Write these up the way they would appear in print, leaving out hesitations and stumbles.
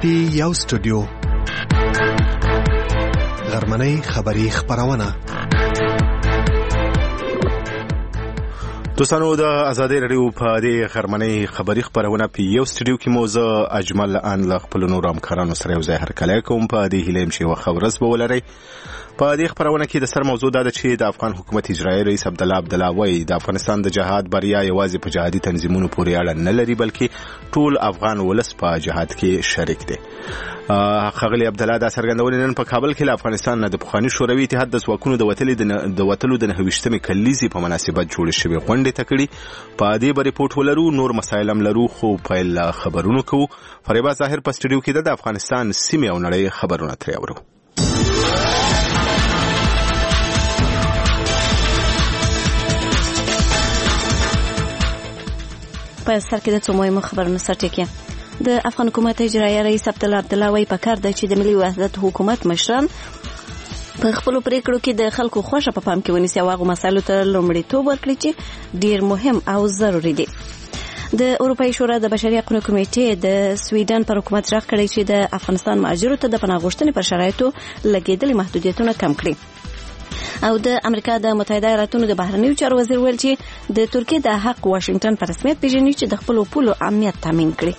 یو سټوډیو غرمنۍ خبری خبرونه دوستانو د ازادي رادیو په دې غرمنۍ خبری خبرونه په یو سټوډیو کې موزه اجمل ان ل خپل نور همکارانو سره یو ځای هرکلی کوم په دې هیله چې خبرس به ولري. په دې خبرونه کې د سر موضوع دا ده چې د افغان حکومت اجرایي رئیس عبدالله وایي د افغانستان د جهاد بریا یوازې په جهادي تنظیمونو پورې اړه نه لري بلکې ټول افغان ولس په جهاد کې شریک دی. ښاغلي عبدالله دا څرګندونې نن په کابل کې له افغانستان نه د پخواني شوروي اتحاد د ځواکونو د وتلو د 29مې کلیزې په مناسبت جوړې شوې غونډې ته کړي. په دې به ریپورټ ولرو، نور مسایل هم لرو، خو پیل خبرونو کوو. فریبا ظاهر په سټوډیو کې د افغانستان سیمې او نړۍ خبرونه ترې اورو. په سر کې د څو مهمو خبرونو سرټکی. د افغان حکومت اجرایي رئیس عبدالله وایي پکار دی چې د ملي وحدت حکومت مشران په خپل پریکړو کې د خلکو خوښه په پام کې ونیسي او هغه مسایلو ته لومړیتوب ورکړي چې ډیر مهم او ضروري دي. د اروپایي شورا د بشري حقوقو کمیټې د سویډن پر حکومت راغ کړی چې د افغانستان مهاجرو ته د پناه غوښتنې پر شرایطو لګېدلي محدودیتونه کم کړي. او د امریکا د متحده ایالاتونو د بهرنیو چارو وزیر ویل چې د ترکیې د حق واشنگټن په رسمیت پیژني چې د خپل پولو امنیت تامین کړي.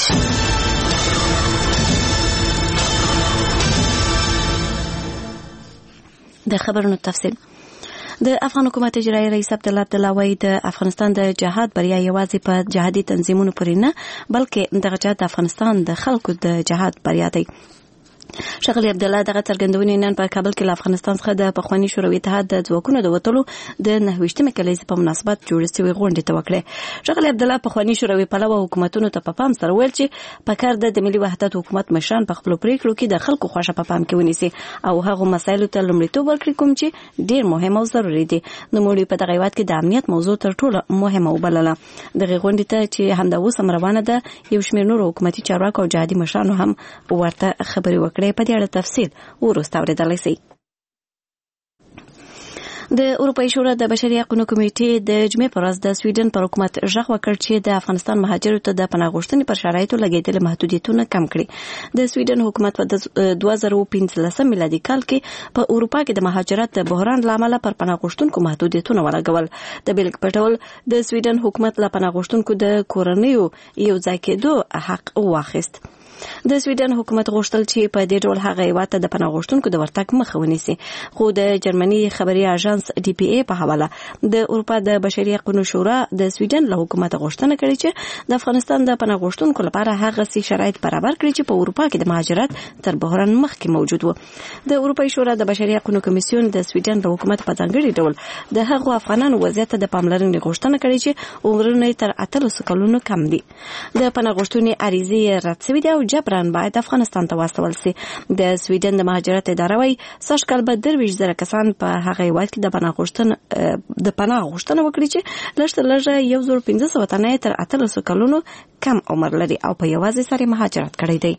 د خبرونو تفصیل. د افغان حکومت اجرایي رئیس عبدالله وایي د افغانستان د جهاد بریا یوازې په جهادي تنظیمونو پورې نه بلکې دغه جهاد د افغانستان د خلکو د جهاد بریا دی. ښاغلي عبدالله دغه څرګندونې نن په کابل کې له افغانستان څخه د پخواني شوروي اتحاد د ځواکونو د وتلو د 29مې کلیزې په مناسبت جوړې شوې غونډې ته وکړې. ښاغلي عبدالله پخواني شوروي پلوه حکومتونو ته په پام سره ویل چې پکار د ملي وحدت حکومت مشران په خپل پریکړو کې د خلکو خوښه په پام کې ونیسي او هغه مسایلو ته لومړیتوب ورکړي کوم چې ډیر مهم او ضروري دي. نوموړي په دغه هیواد کې د امنیت موضوع تر ټولو مهمه وبلله. دغه غونډې ته چې همدا اوس هم روانه ده یو شمېر نور حکومتي چارواکو او جهادي مشرانو هم ورته خبرې وکړې. په دې اړه تفصیل وروسته اورېدلی شئ. د اروپایي شورا د بشري حقوقو کمیټې د جمعې پر ورځ د سویډن پر حکومت غږ وکړ چې د افغانستان مهاجرو ته د پناه غوښتنې پر شرایطو لګېدلي محدودیتونه کم کړي. د سویډن حکومت په 2015 میلادي کال کې په اروپا کې د مهاجرت د بحران له امله پر پناه غوښتونکو محدودیتونه ولګول. د بیلګې په ډول د سویډن حکومت له پناه غوښتونکو د کورنیو یو ځای کېدو حق واخیست. د سویډن حکومت غوښتل چې په دې ډول هغه هیواد ته د پناه غوښتونکو د ورتګ مخه ونیسي، خو د جرمني خبري اژانس DPA په حواله د اروپا د بشري حقوقو شورا د سویډن له حکومت غوښتنه کړې چې د افغانستان د پناه غوښتونکو لپاره هغه سي شرایط برابر کړي چې په اروپا کې د مهاجرت تر بحران مخکې موجود و. د اروپایي شورا د بشري حقوقو کمیسیون د سویډن د حکومت په ځانګړي ډول د هغو افغانانو وضعیت ته د پاملرنې غوښتنه کړې چې عمرونه تر 18 کلونو کم دي. د پناه غوښتنې عریضې رد شوې دي او جبران باید افغانستان ته واستول شي. د سویډن د مهاجرت اداره وايي سږ کال به 23,000 کسان په هغه هیواد کې د پناه غوښتنه وکړي چې لږ تر لږه 1500 تنه تر 18 کلونو کم عمر لري او په یوازې سره مهاجرت کړی دی.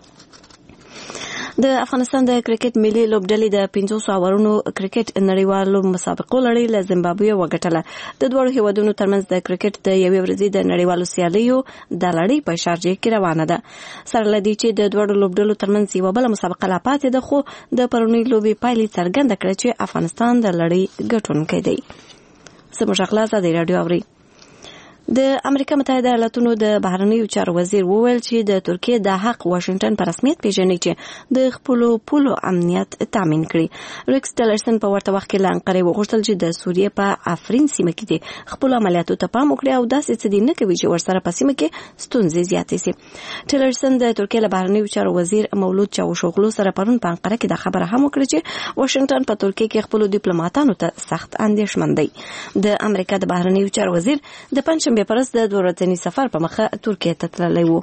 د افغانستان د کرکټ ملي لوبډلې د 500 اورونو کرکټ نړیوالو مسابقو لړۍ له زیمبابوې وګټله. د دوه هیوادونو ترمنځ د کرکټ د یوې ورځې د نړیوالو سیالیو د لړۍ په شارجه کې روانه ده. سره لدی چې د دوه لوبډلو ترمنځ یو بل مسابقه لا پاتې ده، خو د پرونی لوبې پایلې څرګنده کړې چې افغانستان د لړۍ ګټونکی دی. زموږ خلاصه د رادیو اوري. د امریکا متحده ایالاتونو د بهرنیو چارو وزیر وویل چې د ترکیې د حق واشنگټن په رسمیت پیژني چې د خپل پولو امنیت تامین کړي. ریکس ټیلرسن په ورته وخت کې له انقرې وغوښتل چې د سوریې په افرین سیمه کې د خپل عملیاتو ته پام وکړي او داسې څه دې نه کوي چې ورسره په سیمه کې ستونزې زیاتې شي. ټیلرسن د ترکیې له بهرنیو چارو وزیر مولود چاوشوغلو سره پرون په انقره کې د خبره هم وکړه چې واشنگټن په ترکیې کې خپل ډیپلوماټانو ته سخت اندېښمن دی. د امریکا د بهرنیو چارو وزیر د پنځشنبه پرز د 2 ورځني سفر په مخه ترکیه ته تللی و.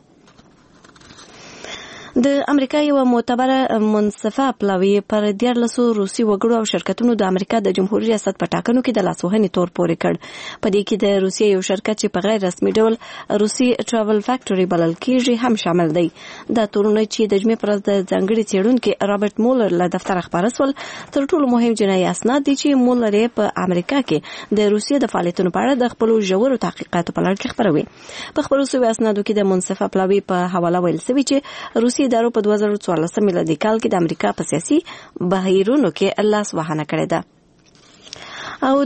د امریکا یو معتبره منصفه پلاوی پر 14 روسي وګړو او شرکتونو د امریکا د جمهوریت ریاست په ټاکنو کې د لاسوهنې تور پورې کړ. په دې کې د روسیې یو شرکت چې په غیر رسمي ډول روسي ټراول فیکټوري بلل کېږي هم شامل دی. دا تورونه چې د جمعې پر ورځ د ځانګړي څېړونکي رابرټ مولر له دفتر خبره سول تر ټولو مهم جنایي اسناد دي چې مولر په امریکا کې د روسیې د فعالیتونو په اړه د خپل ژورو تحقیقاتو په لړ کې خبروي. په خبرو شوي اسنادو کې د منصفه پلاوی په حواله ویل شوی چې روسیې سیاسي ادارو په 2014 میلادي کال کې د امریکا په سیاسي بهیرونو کې لاس وهنه کړې ده. او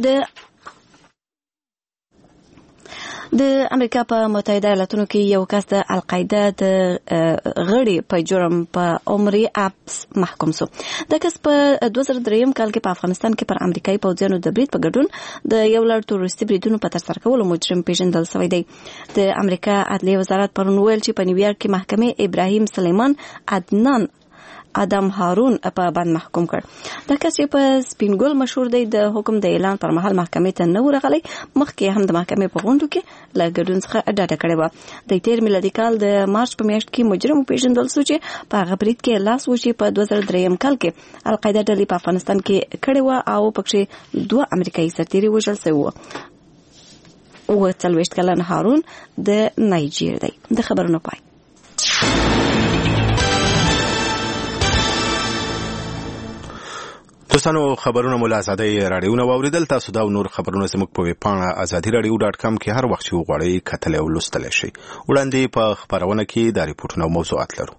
د امریکا په متحده ایالاتونو کې یو کس د القاعده د غړي په جرم په عمري ابس محکوم شو. د کس په 2003 کال کې په افغانستان کې پر امریکایي پوځیانو د برید په ګډون د یو لړ تروریستي بریدونو په ترسره کولو مجرم پیژندل شوی دی. د امریکا عدلیه وزارت پرون ویل چې په نیویارک کې محکمې ابراهیم سلیمان عدنان ادم هارون په باندې محکوم کړ. دا کس چې په سپینګول مشهور دی د حکم د اعلان پر مهال محکمې ته نه ورغلی، مخکې هم د محکمې په غونډو کې له ګډون څخه ډاډه کړې وه. د تیر میلادي کال د مارچ په میاشت کې مجرم وپېژندل شو چې په هغه برید کې لاس و چې په 2003 کال کې القاعده ډلې په افغانستان کې کړې وه او پکې 2 امریکایي سرتیري وژل شوي وو. 40 کلن هارون د نایجیر دی. د خبرونو پای. دوستانو خبرونه مو له ازادۍ راډیو نه واوریدل. تاسو دا نور خبرونه زموږ په ویب پاڼه azadiradio.com کې هر وخت وغواړئ کتل او لوستلی شئ. وړاندې په خبرونه کې دا ریپورټونه او موضوعات لرو.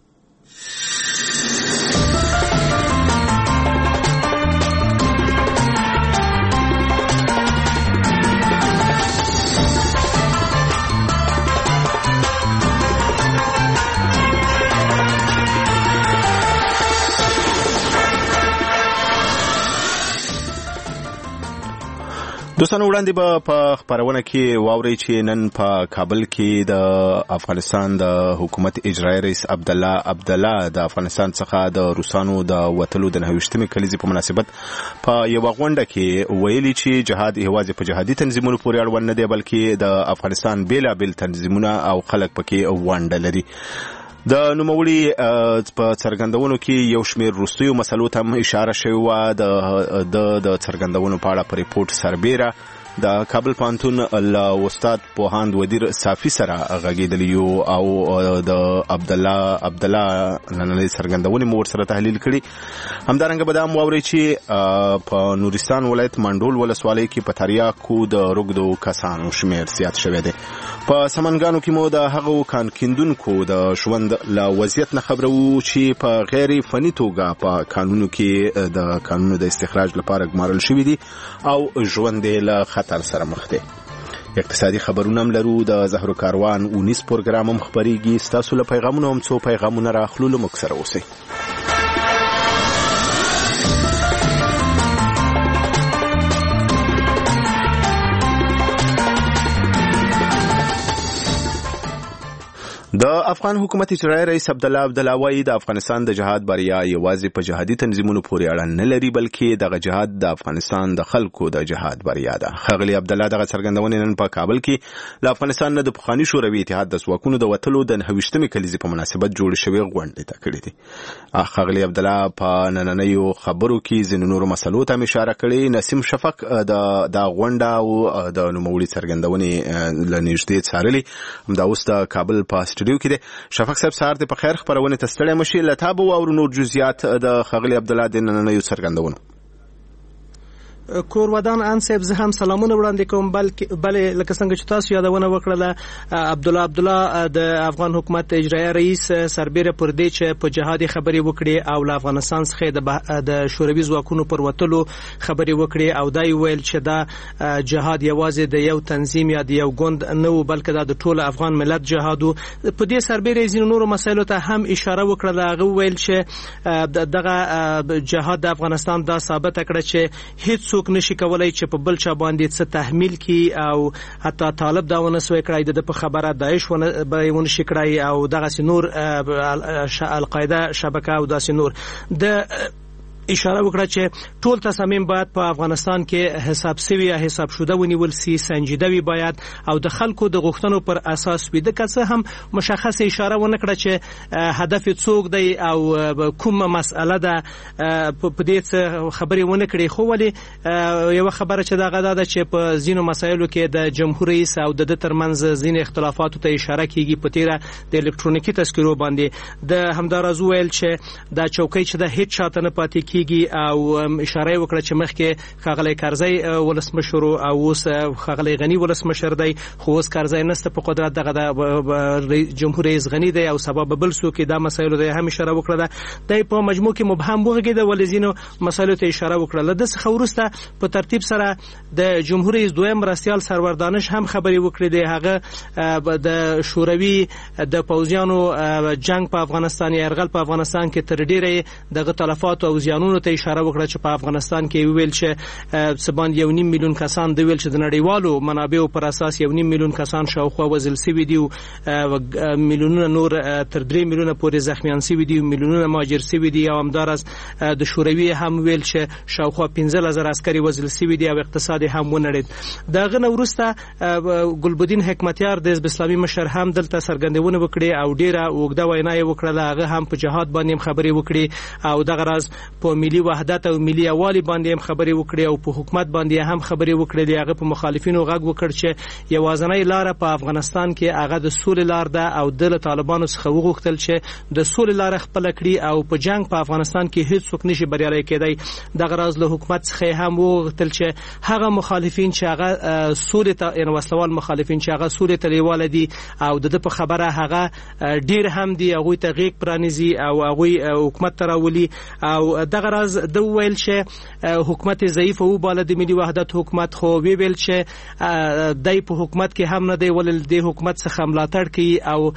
دوستانو وړاندې به په خبرونه کې واورئ چې نن په کابل کې د افغانستان د حکومت اجرایي رئیس عبدالله د افغانستان څخه د روسانو د وتلو د 29مې کلیزې په مناسبت په یوه غونډه کې ویلي چې جهاد یوازې په جهادي تنظیمونو پورې اړوند نه دی، بلکې د افغانستان بیلابیل تنظیمونه او خلک پکې ونډه لري. د نوموړي په څرګندونو کې یو شمېر وروستیو مسلو ته هم اشاره شوې وه. د څرګندونو په اړه په ریپورټ سربیره د کابل پوهنتون له استاد پوهاند ودیر صافي سره غږېدلی یو او د عبدالله نننۍ څرګندونې مو ورسره تحلیل کړي. همدارنګه به دا هم واورئ چې په نورستان ولایت منډول ولسوالۍ کې په تریاکو د روږدو کسانو شمېر زیات شوی دی. په سمنګانو کې مو د هغو کان کیندونکو د ژوند له وضعیت نه خبرو چې په غیر فني توګه په کانونو کې د کانونو د استخراج لپاره ګمارل شوي دي او ژوند یې له خطر سره مخ دی. اقتصادي خبرونه هم لرو. د زهرو کاروان 19 پروګرام هم خبرېږي. ستاسو له پیغامونو هم څو پیغامونه راخلو. له موږ سره اوسئ. د افغان حکومت اجرایي رئیس عبدالله وایي د افغانستان د جهاد بریا یوازې په جهادي تنظیمونو پورې اړه نه لري، بلکې دغه جهاد د افغانستان د خلکو د جهاد بریا ده. ښاغلي عبدالله دغه څرګندونې نن په کابل کې له افغانستان نه د پخواني شوروي اتحاد د ځواکونو د وتلو د 29مې کلیزې په مناسبت جوړې شوې غونډې ته کړې دي. ښاغلي عبدالله په نننیو خبرو کې ځینو نورو مسلو ته اشاره کړې. نسیم شفق د غونډه او د نوموړي څرګندونې له نږدې څارلې. همدا اوس د کابل په سټوډیو کې دی. شفق صاحب سهار دې په خیر. خبرونه ته ستړی مشي. له تا به واورو نور جزئیات د ښاغلي عبدالله د نننیو څرګندونو. کور ودان ان صاحب زه هم سلامونه وړاندې کوم. بلې لکه څنګه چې تاسو یادونه وکړله عبدالله د افغان حکومت اجرایي رئیس سربیره پر دې چې په جهادي خبرې وکړي او له افغانستان څخه د شوروي ځواکونو پر وتلو خبرې وکړي او دا ویل چې دا جهاد یوازې د یو تنظیم یا د یو ګوند نه و، بلکې دا د ټول افغان ملت جهاد و. په دې سربیره ځینو نورو مسایلو ته هم اشاره وکړه. هغه ویل چې دغه جهاد د افغانستان دا ثابت کړه چې هیڅ څوک نشي کولای چې په بل چا باندې څه تحمیل کی او حتی طالب دا ونه سوی کړای د په خبره داعش ونه شي کړای او دغه نور القاعده شبکه او داسې نور د اشاره وکړه چې ټول تصامیم باید په افغانستان کې حساب سوي یا حساب شوده ونیول سي، سنجیده وي باید او د خلکو د غوښتنو پر اساس وي. د کڅه هم مشخص اشاره ونه کړه چې هدف څوک دی او کومه مسأله ده په دې خبرې ونه کړي. خو ولې یو خبره چې دغه ده چې په زینو مسایلو کې د جمهور رئیس او د ترمنځ زین اختلافاتو ته اشاره کیږي په تیره د الکترونیکي تذکرو باندې. د همدارز ویل چې دا چوکۍ چې د هیڅ شاته نه پاتې کیږي او اشاره وکړه چې مخکې ښاغلی کرزی ولسمشر او اوس ښاغلی غنی ولسمشر دی خو اوس کرزی نسته په قدرت دغه د جمهور رئیس غنی دی او سبب بل څوک دا مسایلو ته هم اشاره وکړه د په مجموع کې مبهم وغږېده ولې ځینو مسایلو ته اشاره وکړه د څخه وروسته په ترتیب سره د جمهور رئیس دویم مرستیال سرور دانش هم خبرې وکړې دی هغه د شوروي د پوځیانو جنگ په افغانستان یرغل په افغانستان کې تر ډیره دغه تلفات او زیانونو ته اشاره وکړه چې په افغانستان کې ویل چې سبان 1.5 میلیون کسان دی ویل چې د نړیوالو منابعو پر اساس 1.5 میلیون کسان شاوخوا وژل شوي دي او میلیونونه نور تر 3 میلیونه پورې زخمیان شوي دي میلیونونه مهاجر شوي دي او همدارس د شوروي هم ویل چې شاوخوا 15000 عسکري وژل شوي دي او اقتصاد هم ونړید دغه نورسته ګلبدین حکمتیار د حزب اسلامي مشر هم دلته څرګندونه وکړي او ډیره اوږده وینا یې وکړه هغه هم په جهاد باندې خبرې وکړي او دغه راز په ملي وحدت او ملي یووالي باندې هم خبرې وکړي او په حکومت باندې هم خبرې وکړي هغه په مخالفینو غږ وکړ چې یوازنۍ لار په افغانستان کې هغه د سولې لار ده او د طالبانو څخه وغوښتل چې د سولې لار خپل کړي او په جنگ په افغانستان کې هیڅ څوک نشي بریالي کېدای دغه راز له حکومت څخه هم وغوښتل چې هغه مخالفین چې هغه سولې ته ان وسلوال مخالفین چې هغه سولې ته لیواله دي او د په خبره هغه ډیر هم دي هغه ته غیږ پرانیزي او هغه حکومت تراولي او دغه راز د ویل چې حکومت ضعیف او بل د ملي وحدت حکومت خو ویل چې دای په حکومت کې هم نه دی ولل د حکومت څخه ملاتړ کوي او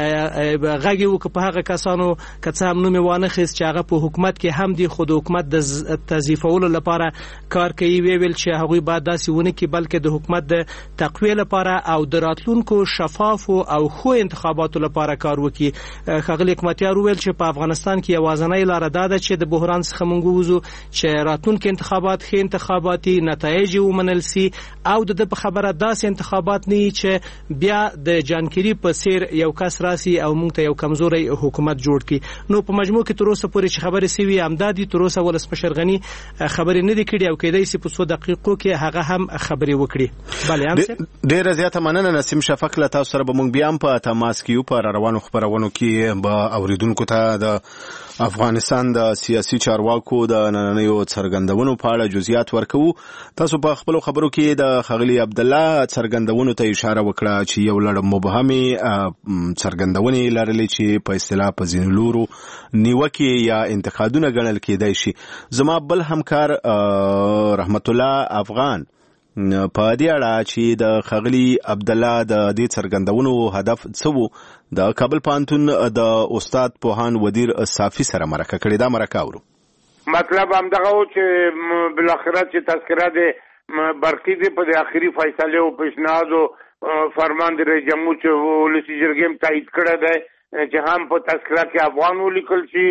غږی وک په هغه کسانو کڅ هم نوم وانه خېس چې هغه په حکومت کې هم دی خود حکومت د تضعیفولو لپاره کار کوي ویل چې هغه بعد داسې ونه کې بلکې د حکومت د تقویه لپاره او د راتلونکو شفاف او خو انتخاباتو لپاره کار وکړي ښاغلی حکمتیار ویل چې په افغانستان کې یوازنۍ لار ده چې د بحران څخه مونږ ووځو چې راتلونکي انتخابات ښه انتخاباتي نتایج ومنل سي او د په خبره داسې انتخابات نه چې بیا د جانکيري په سیر یو کس راسي او مونږ ته یو کمزوري حکومت جوړ کړي نو په مجموع کې تر اوسه پورې چې خبرې سوي امدادي تر اوسه ولسمشر غنی خبرې نه دي کړې او کېدای سي په 100 دقیقو کې هغه هم خبرې وکړي بله هم ډېر زیاته مننه نسیم شفق له تاسو سره به مونږ بیا په تماس کې په روانو خبرونو کې به اوریدونکو ته د افغانستان د سیاسي چارواکو د نننیو څرګندونو په اړه جزئیات ورکوو تاسو په خپل خبرو کې د خغلی عبد الله څرګندونو ته اشاره وکړه چې یو لړ مبهمي څرګندونې لرلې چې په اصطلاح په ځینلورو نیوکه یا انتقادونه ګڼل کېدای شي زما بل همکار رحمت الله افغان په دې اړه چې د خغلی عبد الله د دې څرګندونو هدف څه وو د کابل پوهنتون د استاد پوهان ودیر صافي سره مرکه کړې دا مرکه اورو مطلب هم دغه چې بل اخرت چې تذکره ده برقی دي په اخري فیصله او پیشنهاد او فرمان د رئیس جمهور چې ولسی جرګې تایید کړی دی چې هم په تذکره کې افغان ولیکل شي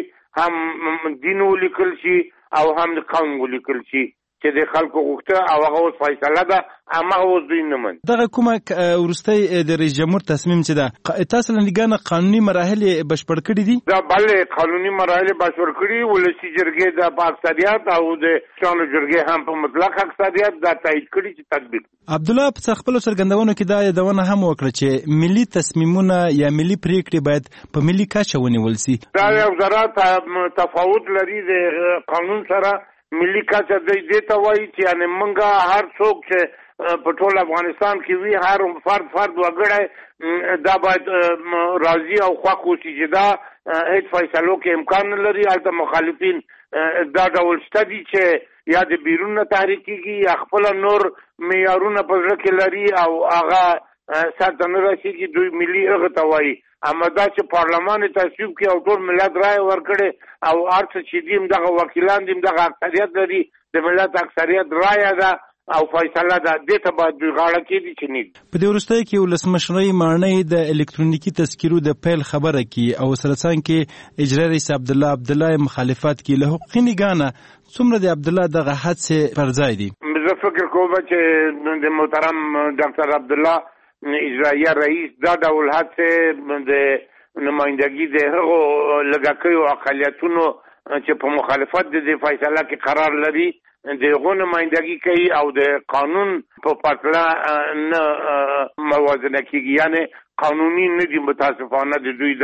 هم دین ولیکل شي او هم قوم ولیکل شي چې د خلکو غوښته او هغه اوس فیصله ده اما اوس دوی نه من دغه کومه ورستۍ د رئیس جمهور تصمیم چې ده تاسو لنګانه قانوني مراحل بشپړ کړي دي دا بلې قانوني مراحل بشپړ کړي ولسی جرګې د اکثریت او د شانو جرګې هم په مطلق اکثریت دا تایید کړي چې تطبیق عبد الله په خپل څرګندونو کې دا یادونه هم وکړه چې ملي تصمیمونه یا ملي پریکړې باید په ملي کچه ونیول شي دا یو ذره تفاوت لري د قانون سره ملي کچه دې ته وایي چې یعنی منګه هر څوک چې په ټول افغانستان کې وي هر فرد وګړی دا باید راضي او خوښ اوسي چې دا هیڅ فیصلو کې امکان نه لري هلته مخالفین دا ډول شته دي چې یا د بیرون نه تحریک کېږي یا خپل نور معیارونه په زړه کې لري او هغه سرته نه رسېږي دوی ملي هغه ته وایي اما دا چې پارلمان تصویب کې او ټول ملت رائے ورکړي او ارڅ چې دیم دغه وکیلان دیم دغه اکثریت لري د ملت اکثریت رائے ده او فیصله ده د ته باید غاړه کې دي چې نه په دې ورستۍ کې ولسمشرۍ معنی د الکترونیکی تذکیرو د پیل خبره کې او سرسان کې اجرا رئیس عبد الله مخالفت کې له حقوقي نگانه څومره د عبد الله دغه حادثه پر ځای دي زه فکر کوم چې د محترم ډاکټر عبد الله اجرائیه رئیس دا ډول حادثه د نمائندګي د هغو لګاکیو اقلیتونو چې په مخالفت د فیصله کې قرار لري د هغو نمائندګي کوي او د قانون په پرتله نه موازنه کیږي یعنی قانوني نه دي متاسفانه د دوی دا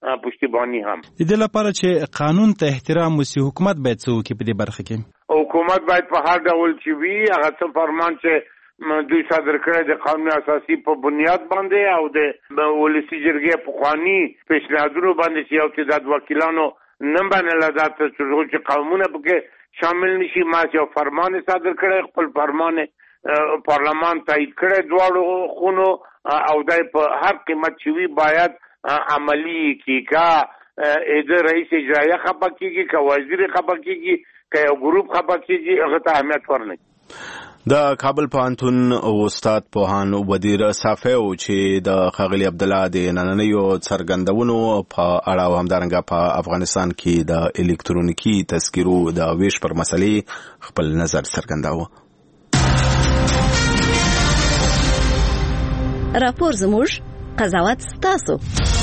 پشتیبانی هم. د دې لپاره چې قانون ته احترام وسی حکومت باید څه وکړي په دې برخه کې؟ حکومت باید په هر ډول چې وي هغه څه فرمان چې دوی صادر کړی د قانون اساسي په بنیاد باندې او د ولسی جرګې پخواني پیشنهادونو باندې چې یو تعداد وکیلانو نه باندې لدات چې قانونونه پکې شامل نشي. ما چې فرمان صادر کړی خپل فرمان پارلمان تایید کړی دواړو خونو او دای په هر قیمت چې وي باید عملی کی کا د رئیس اجرایه خپه کیږي که وزیر خپه کیږي که یو ګروپ خپه کیږي هغه ته اهمیت ورنکړي. د کابل پوهنتون استاد پوهان وزیر صافی او چې د ښاغلي عبدالله د نننیو څرګندونو په اړه او همدارنګه په افغانستان کې د الکترونیکي تذکرو د ویش پر مسلې خپل نظر څرګنداوه. راپور زموږ قضاوت ستاسو.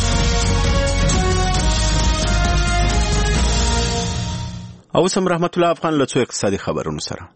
او سم رحمت الله افغان له څو اقتصادي خبرونو سره.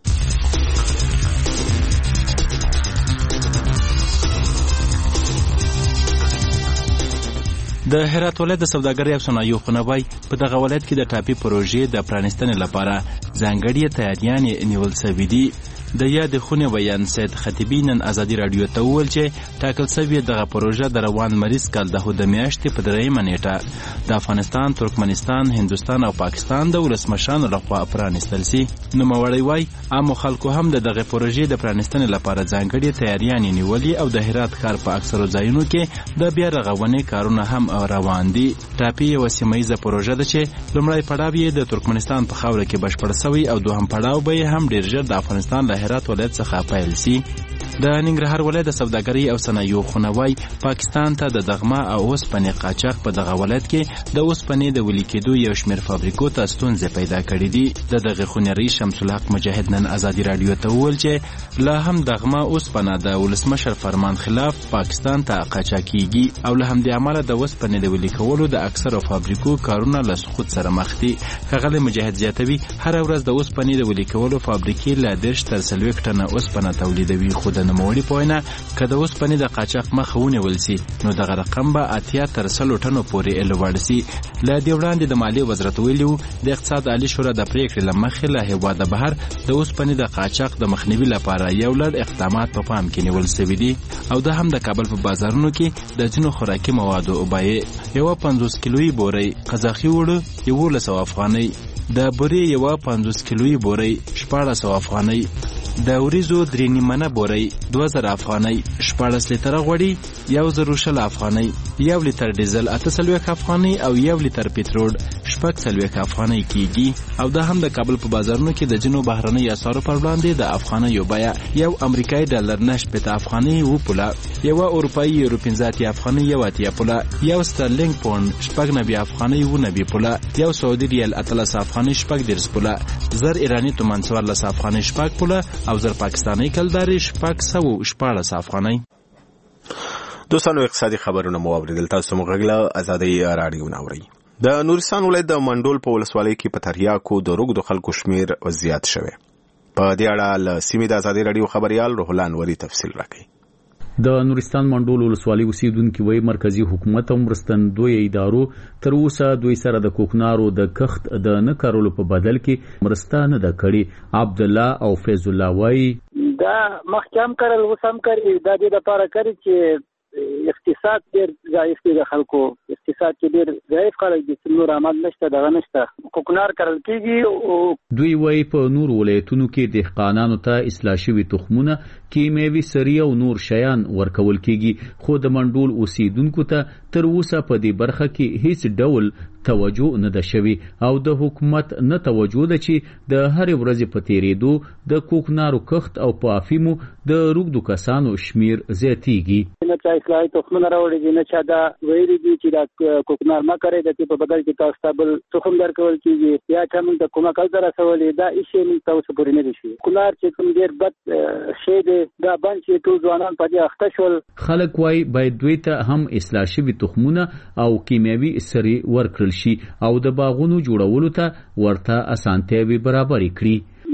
د هرات ولایت د سوداګرۍ او صنایعو خونوای په دغه ولایت کې د ټاپي پروژې د پرانیستنې لپاره ځانګړې تیاریانې نیول شوې دي. د یاد خونې ویان سید خطیبی نن ازادي رادیو ته وویل چې ټاکل شوې دغه پروژه د روان مریض کال د میاشتې په 3 نیټه د افغانستان، ترکمنستان، هندوستان او پاکستان د ولسمشرانو لخوا پرانیستل شي. نوموړی وایي عامو خلکو هم د دغه پروژې د پرانیستنې لپاره ځانګړې تیاریانې نیولې او د هرات ښار په اکثرو ځایونو کې د بیا رغونې کارونه هم روان دي. ټاپي یوه سیمه پروژه ده چې لومړی پړاو یې د ترکمنستان په خاوره کې بشپړ شوی او دوهم پړاو به یې هم ډېر ژر د افغانستان له هرات ولایت څخه پیل شي. د ننګرهار ولایت د سوداګرۍ او صنایعو خونوای پاکستان ته د دغمه او اوسپنې قاچاق په دغه ولایت کې د اوسپنې د ویلي کېدو یو شمېر فابریکو ته ستونزې پیدا کړې دي. د دغه خونې رئیس شمس الحق مجاهد نن ازادي رادیو ته وویل چې لا هم دغمه اوسپنه د ولسمشر فرمان خلاف پاکستان ته قاچاقېږي او له همدې امله د اوسپنې د ویلي کولو د اکثرو فابریکو کارونه له سقوط سره مخ دي. ښاغلی مجاهد زیاتوي هره ورځ د اوسپنې د ویلي کولو فابریکې له 30 تر 40 ټنه اوسپنه تولیدوي، خو د نوموړي په وینا که د اوسپنې د قاچاق مخه ونیول شي نو دغه رقم به 80 تر 100 ټنو پورې لوړ شي. له دې وړاندې د مالیې وزارت ویلي و د اقتصاد عالي شورا د پریکړې له مخې له هېواده بهر د اوسپنې د قاچاق د مخنیوي لپاره یو لړ اقدامات په پام کې نیول شوي دي او دا هم د کابل په بازارونو کې د ځینو خوراکي موادو بیې یوه 50 کیلویي بورۍ قزاقي اوړه 1100 افغانۍ، د بورې یوه 50 کیلویي بورۍ 1400 افغانۍ، د وریځو 3 نیمه بورۍ 2000 افغانۍ، 14 لیتره غوړي 1020 افغانۍ، 1 لیتر ډیزل 840 افغانۍ او 1 لیتر پټرول 40 افغانۍ کیږي. او دا هم د کابل په بازارونو کې د جنوب بهرنۍ اسعارو پر وړاندې د افغانۍ بیه یو امریکایي ډالر 9 افغانۍ و پوله، یو اروپایي یورو 15 افغانۍ یو 80 پوله، یو سترلینګ پوند 90 افغانۍ و 90 پوله، یو سعودي ریال 13 افغانۍ 40 پوله، زر ایرانی تومان 14 افغانۍ 4 پوله او زر پاکستانی کلداري 414 افغانۍ. دوستانو اقتصادي خبرونه مو اوریدل، تاسو مو غږله ازادي رادیو ناوړئ. د نورستان ولایت د منډول په ولسوالۍ کې په تریاکو د روږدو خلکو شمیر زیات شوی. په دې اړه له سیمې د ازادي رادیو خبريال روح الله انوري تفصیل راکړي. د نورستان منډول ولسوالۍ اوسیدونکو وایي مرکزی حکومت او مرستندوی ادارو تر اوسه دوی سره د کوکنارو د کښت د نه کارولو په بدل کې مرسته نه ده کړې. عبد الله او فیض الله وایي دا مخکې کړل اوس هم کوي، دا د لپاره کوي چې اقتصاد ډېر ضعیف دی، د خلکو اقتصاد کې ډېر ضعیف خلک دي، نور عمل نشته، دغه نشته، کوکنار کرل کېږي. دوی وایي په نور ولایتونو کې دهقانانو ته اصلاح شوي تخمونه، کیمیاوي سرې او نور شیان ورکول کېږي، خو د منډول اوسیدونکو ته تر اوسه په دې برخه کې هیڅ ډول توجه نه ده شوي او د حکومت نه توجه ده چې د هرې ورځې په تیریدو د کوکنارو کښت او په افیمو د روږدو کسانو شمیر زیاتیږي. نه چا اصلاحي تخمونه راوړي دي، نه چا دا ویلي دي چې دا کوکنار مه کرئ، د دې په بدل کې تاسو ته بل تخم درکول کېږي، یا چا موږ ته کومه قرضه رسولې، دا هېڅ شی موږ ته اوسه پورې نه دي شوي. کوکنار چې کوم ډېر بد شی دی دا بند چې ټول ځوانان په دې اخته شول. خلک وایي باید دوی ته هم اصلاح شوي تخمونه او کیمیاوي سرې ورکړل شي او د باغونو جوړولو ته ورته اسانتیاوې برابرې کړي.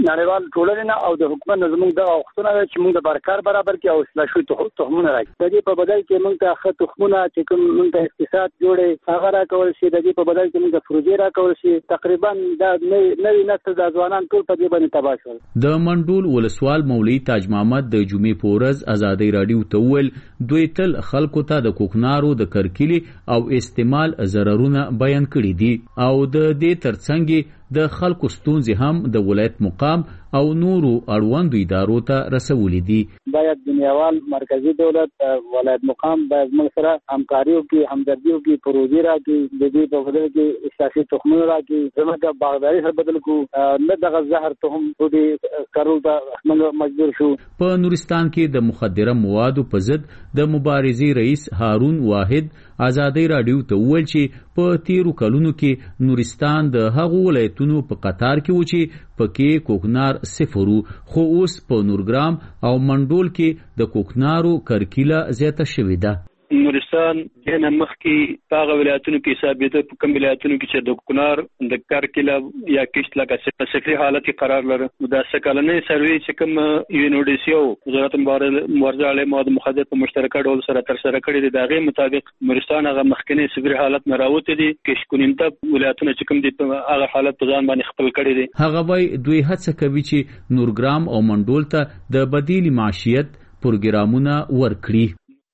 نړیوال ټولنې نه او د حکومت نه زموږ د غوښتنه ده چې موږ د برکار برابر کې او اصلاح شوي تخمونه راکړي. د دې په بدل کې موږ ته ښه تخمونه چې کوم موږ ته اقتصاد جوړې هغه راکول شي. د دې په بدل کې موږ ته پروژې راکول شي. تقریبا دا نوی نسل د ځوانان ټول په دې باندې تباه شول. د منډول ولسوال مولوي تاج محمد د جمعې په ورځ ازادي رادیو ته وویل دوی تل خلکو ته د کوکنارو د کرکیلي او استعمال ضررونه بیان کړي دي او د دې ترڅنګ د خلکو ستونزې هم د ولایت مقام او نورو اړوندو ادارو ته رسولې دي. باید دنیاوال مرکزی دولت ولایت مقام باید موږ سره همکاري وکړي، همدردي وکړي، پروژې راکړي، د دې په بدل کې اساسي تخمونه راکړي، زموږ باغداري سره بدل کړو، نه دغه زهر تخم ټولې کارول ته موږ مجبور شو. په نورستان کې د مخدره موادو په ضد د مبارزې رئیس هارون واحد ازادي رادیو ته وویل چې په تیرو کلونو کې نورستان د هغو ولایتونو په قطار کې و چې پکې کوکنار صفر خو اوس په نورګرام او منډول کې د کوکنارو کرکیله زیاته شوې ده. نورستان دنه مخکې هغه ولایتونو کې حسابېده په کوم ولایتونو کې چې د کوکنار د کرکیله یا کیشت لکه صفري حالت کې قرار لري. دا سکالنې سروي چې کوم یونیورسيټي او وزارت مبارزه علیه مواد مخدره په مشترکه ډول سره تر سره کړي دي. دغه مطابق نورستان هغه مخکنی صفري حالت نه راوته دي کې شکونینته ولایتونه چې کوم دي هغه حالت په ځان باندې خپل کړي دي. هغه وای دوی هڅه کوي چې نورګرام او منډول ته د بدیل معیشت پروګرامونه ورکړي.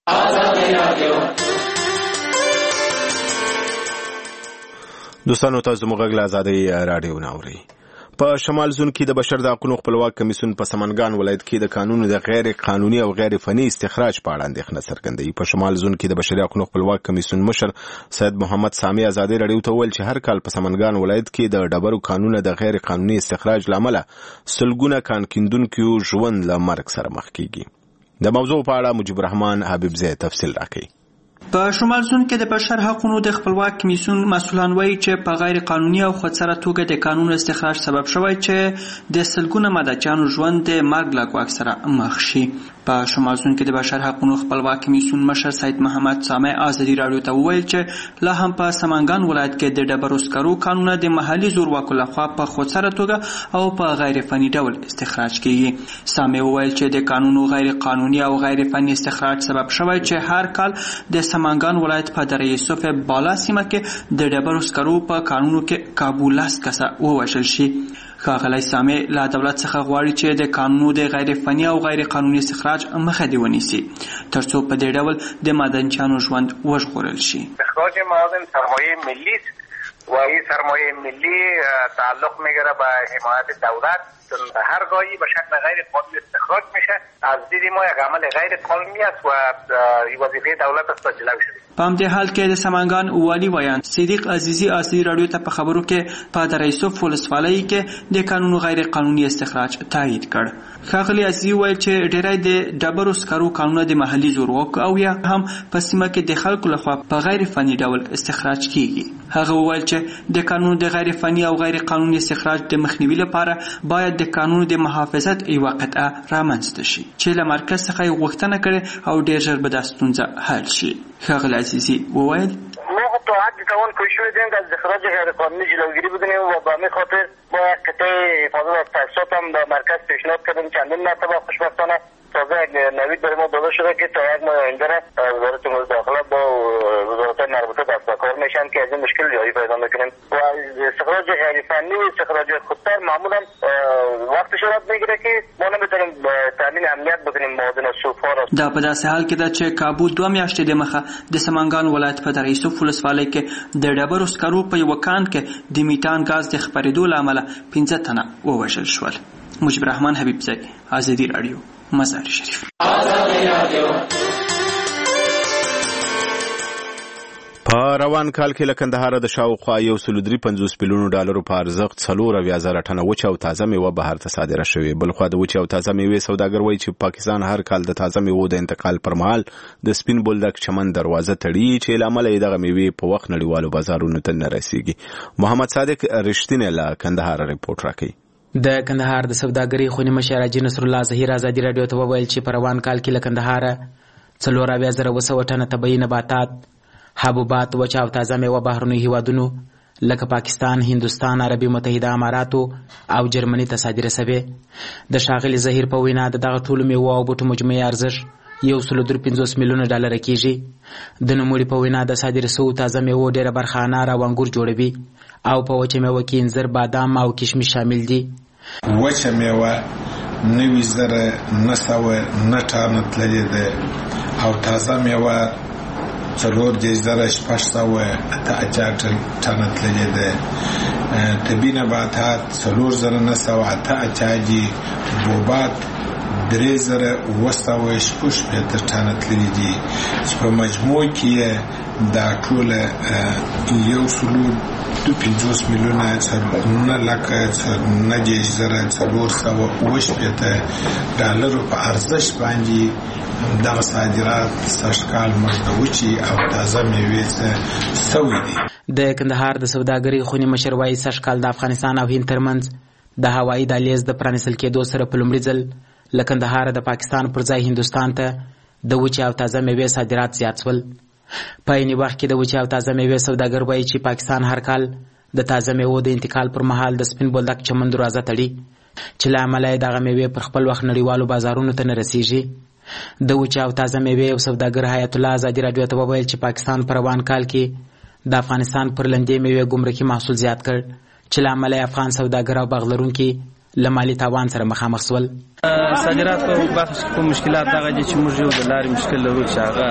دوستانو تاسو موږ له آزادۍ رادیو ناوري. په شمال زون کې د بشر د حقوقو خپلواک کمیسیون په سمنګان ولایت کې د قانونو د غیر قانوني او غیر فني استخراج په اړه اندېښنه څرګندوي. په شمال زون کې د بشري حقوقو خپلواک کمیسیون مشر سید محمد سامي آزادۍ رادیو ته ویل چې هر کال په سمنګان ولایت کې د ډبرو قانونه د غیر قانوني استخراج لامل سلګونه کان کیندونکو ژوند له مرګ سره مخ کیږي. د موضوع په اړه مجيب الرحمن حبیب زئی تفصیل راکړي. په شمال زون کې د بشر حقوقو د خپلواک کمیسیون مسؤلان وایي چې په غیر قانوني او خودسره توګه د قانون استخراج سبب شوی چې د سلګونه مدنیانو ژوند د مرګ له ګواښ سره مخ شي. په شمال زون کې د بشر حقوقو خپلواک کمیسیون مشر سید محمد سامي آزادي رادیو ته وویل چې لا هم په سمنګان ولایت کې د ډبرو سکرو قانونه د محلي زورواکو لخوا په خودسره توګه او په غیر فني ډول استخراج کیږي. سامي وویل چې د قانونو غیر قانوني او غیر فني استخراج سبب شوی چې هر کال د سمنګان ولایت په دره یوسف بالا سیمه کې د ډبرو سکرو په قانونو کې کابولاس کسه ووژل شي. ښاغلی سامي له دولت څخه غواړي چې د قانونو د غیر فني او غیر قانوني استخراج مخه دې ونیسي ترڅو په دې ډول د معدنچیانو ژوند وژغورل شي. استخراج معادن سرمایه ملی و این سرمایه ملی تعلق میگیره به حمایت دولت. هر گاهی به شکل غیر قانونی استخراج میشه. از دید ما یک عمل غیر قانونی است و وظیفه دولت است تا جلو شده. په همدې حال کې د سمنګان والي ویان صدیق عزیزی آزادي رادیو ته په خبرو کې په دره یوسف ولسوالۍ کې د قانونو غیر قانوني استخراج تایید کړ. ښاغلی عزیزی ویل چې ډېری د ډبرو سکرو قانونه د محلي زورواکو او یا هم په سیمه کې د خلکو لخوا په غیر فني ډول استخراج کیږي. هغه وویل چې د قانونو د غیر فني او غیر قانوني استخراج د مخنیوي لپاره باید د قانونو د محافظت یوه قطعه رامنځته شي چې له مرکز څخه یې غوښتنه کړې او ډېر ژر به دا ستونزه حل شي. ښاغلی عزیزی وویل ما تا حد توان کوشش می‌کنیم که از استخراج غیر قانونی جلوگیری بکنیم و به همین خاطر با قطعه حفاظت از تاسیسات هم به مرکز پیشنهاد کردیم. چندین مرتبه خوشبختانه تازه یک نوید برای ما داده شده که تا یک ماه آینده وزارت امور داخله با وزارت مربوطه دست به کار میشن که از این مشکل جایی پیدا میکنیم. و استخراج غیر فنی و استخراج خودسر معمولا وقت شرط میگیره که ما نمیتونیم تامین امنیت بکنیم معادن سوفا را. دا په داسې حال کې ده چې کابو 2 میاشتې دمخه د سمنګان ولایت په دره یوسف ولسوالۍ کې د ډبرو سکرو په یوه کان کې د میتان ګاز د خپرېدو له امله 15 تنه ووژل شول. مجيب الرحمن حبیب زئی آزادي رادیو مزار شریف. په روان کال کې له کندهار د شاوخوا 153 میلیون ډالرو په ارزښت 4,000 ټنه وچه او تازه میوه بهر ته صادره شوې. بلخوا د وچه او تازه میوې سوداګر وایي چې پاکستان هر کال د تازه میوو د انتقال پر مهال د سپین بولدک چمن دروازه تړي چې له امله دغه میوې په وخت نړیوالو بازارونو ته نه رسیږي. محمد صادق رښتینی له کندهار ریپورت راکوي. د کندهار د سوداګرۍ خونې مشر حاجي نصر الله ظهیر آزادي رادیو ته وویل چې په روان کال کې له کندهار 4,200 ټنه طبیعي نباتات، حبوبات، وچه او تازه میوه بهرنیو هیوادونو لکه پاکستان، هندوستان، عربي متحده اماراتو او جرمني ته صادره شوې. د ښاغلي ظهیر په وینا دغه ټولو میوو او بوټو مجموعي ارزښت $153 میلیونه کیږي. د نوموړي په وینا د صادره شویو تازه میوو ډېره برخه انار او انګور جوړوي او په وچه میوه کې انځر، بادام او کشمش شامل دي. وچه میوه 9,909 ټنه تللې ده او تازه میوه 4,608 ټنه تللې ده. طبیعي نباتات 4,908 دي. حبوبات 3,708 ټنه تللې دي چې په مجموع کې دا ټول 150 میلیونه $9,408 په ارزښت باندې دغه صادرات سږکال موږ د وچې او تازه میوې سوي دي. د کندهار د سوداګرۍ خونې مشر وایي سږکال د افغانستان او هند ترمنځ د هوایي دهلیز د پرانیستل کېدو سره په لومړي ځل له کندهار د پاکستان پر ځای هندوستان ته د وچې او تازه میوې صادرات زیات شول. په عیني وخت کې د وچې او تازه میوې سوداګر وایي چې پاکستان هر کال د تازه میوو د انتقال پر مهال د سپین بولدک چمن دروازه تړي چې له امله یې دغه میوې پر خپل وخت نړیوالو بازارونو ته نه رسیږي. د وچې او تازه میوې یو سوداګر حیات الله ازادي راډیو ته وویل چې پاکستان په روان کال کې د افغانستان پر لندې میوې ګمرکي محصول زیات کړ چې له امله یې افغان سوداګر او باغ لرونکي له مالي تاوان سره مخامخ شول. صادرات په بخش کې مشکلات هغه دي چې موږ یو د لارې مشکل لرو چې هغه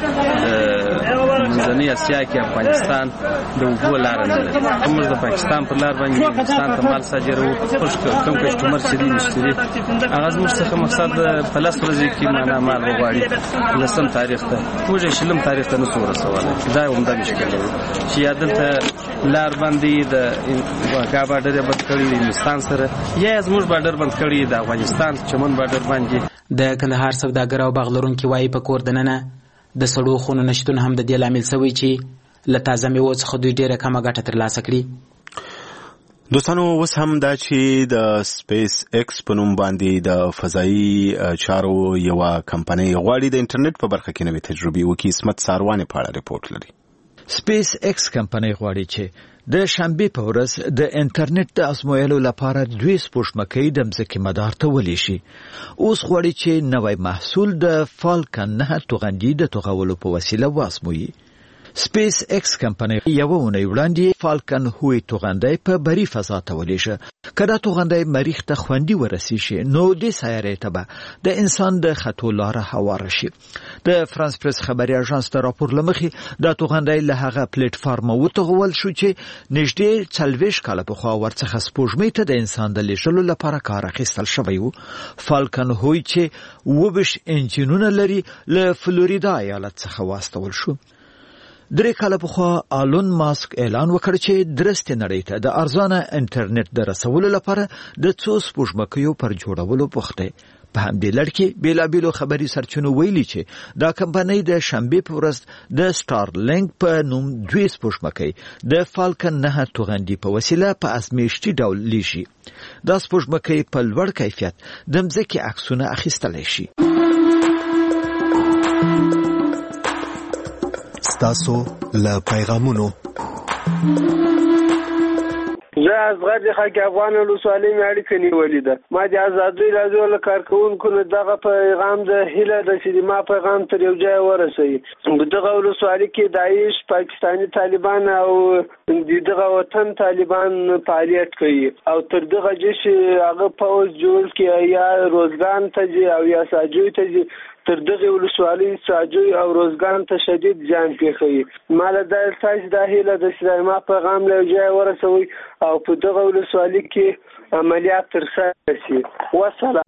منځنۍ اسیا کې افغانستان د اوبو لاره نه لري. موږ د پاکستان پر لار باندې هندوستان ته مال صادروو. کوم کسټمر چې دی مشتري هغه زموږ څخه مقصد په لاس ورځي کې معنا مال وغواړي 10 تاریخ ته موږ 20 تاریخ ته نسو رسولی. دا هم د مشکل لرو چې یا دلته لار باندې د واګا بارډر بند کړی د هندوستان سره یا زموږ بارډر بند کړی د افغانستان چمن بارډر باندې. د کندهار سوداګر او باغ لرونکي وایي په کور دننه د سړو خونو نشتون هم د دې لامل شوی چې له تازه میوو څخه دوی ډېره کمه ګټه ترلاسه کړي. دوستانو اوس هم دا چې د سپیس ایکس په نوم باندې د فضایي چارو یوه کمپنۍ غواړي د انټرنیټ په برخه کې نوې تجربې وکړي. عصمت ساروانې په اړه رپورټ لري. سپیس ایکس کمپنۍ غواړي چې د شنبې په ورځ د انټرنیټ د ازمویلو لپاره 2 سپوږمکۍ د مځکې مدار ته ولیږي. اوس غواړي چې نوی محصول د فالکن 9 توغندي د توغولو په وسیله وازمويي. سپیس ایکس کمپنۍ یو اونۍ وړاندې فالکن هوی توغندی په بری فضا ته ولیږه. که دا توغندی مریخ ته خوندي ورسیږي نو د سیارې ته به د انسان د خطو لاره هواره شي. د فرانس پریس خبري اژانس د راپور لمخې دا توغندی له هغه پلیټ فارم وتغول شو چې نږدې 40 کاله پخوا ورڅخه سپوږمۍ ته د انسان د لیږلو لپاره کار اخیستل شوی و. فالکن هوی چې 20 انجینونه لري له فلوریدا ایالت څخه واستول شو. 3 کاله پخوا آلون ماسک اعلان وکړ چې درسته نړۍ ته د ارزانه انټرنیټ د رسولو لپاره د 2 سپوږمکیو پر جوړولو بوخته. په همدې لړ کې بیلابیلو خبري سرچینو ویلي چې دا کمپنۍ د شنبې په ورځ د سټارلینک په نوم 2 سپوږمکۍ د فالکن 9 توغندي په وسیله په ازمیښتي ډول لیږي. دا سپوږمکۍ په لوړ کیفیت د مځکې عکسونه اخیستلی شي. تاسو له پیغامونو زه اصغر د خاک افغان ولسوالۍ اړیکه نیولې ده. ما د ازادۍ راډیو له کارکوونکو نه دغه پیغام د هیله د چې ما پیغام تر یو ځای ورسوي. دغه ولسوالۍ کې داعش، پاکستاني طالبان او دغه وطن طالبان فعالیت کوي او تر دغه جش هغه پوز جوړ کې یا روزګان ته او یا ساجوی ته تر دغه ولسوالۍ ساجوی او روزګان ته شدید ځان پیښوي. مال د تاسو د هیله د سلام پیغام له ځای ورسوي او په دغه ولسوالۍ کې عملیات ترسره شي. والسلام.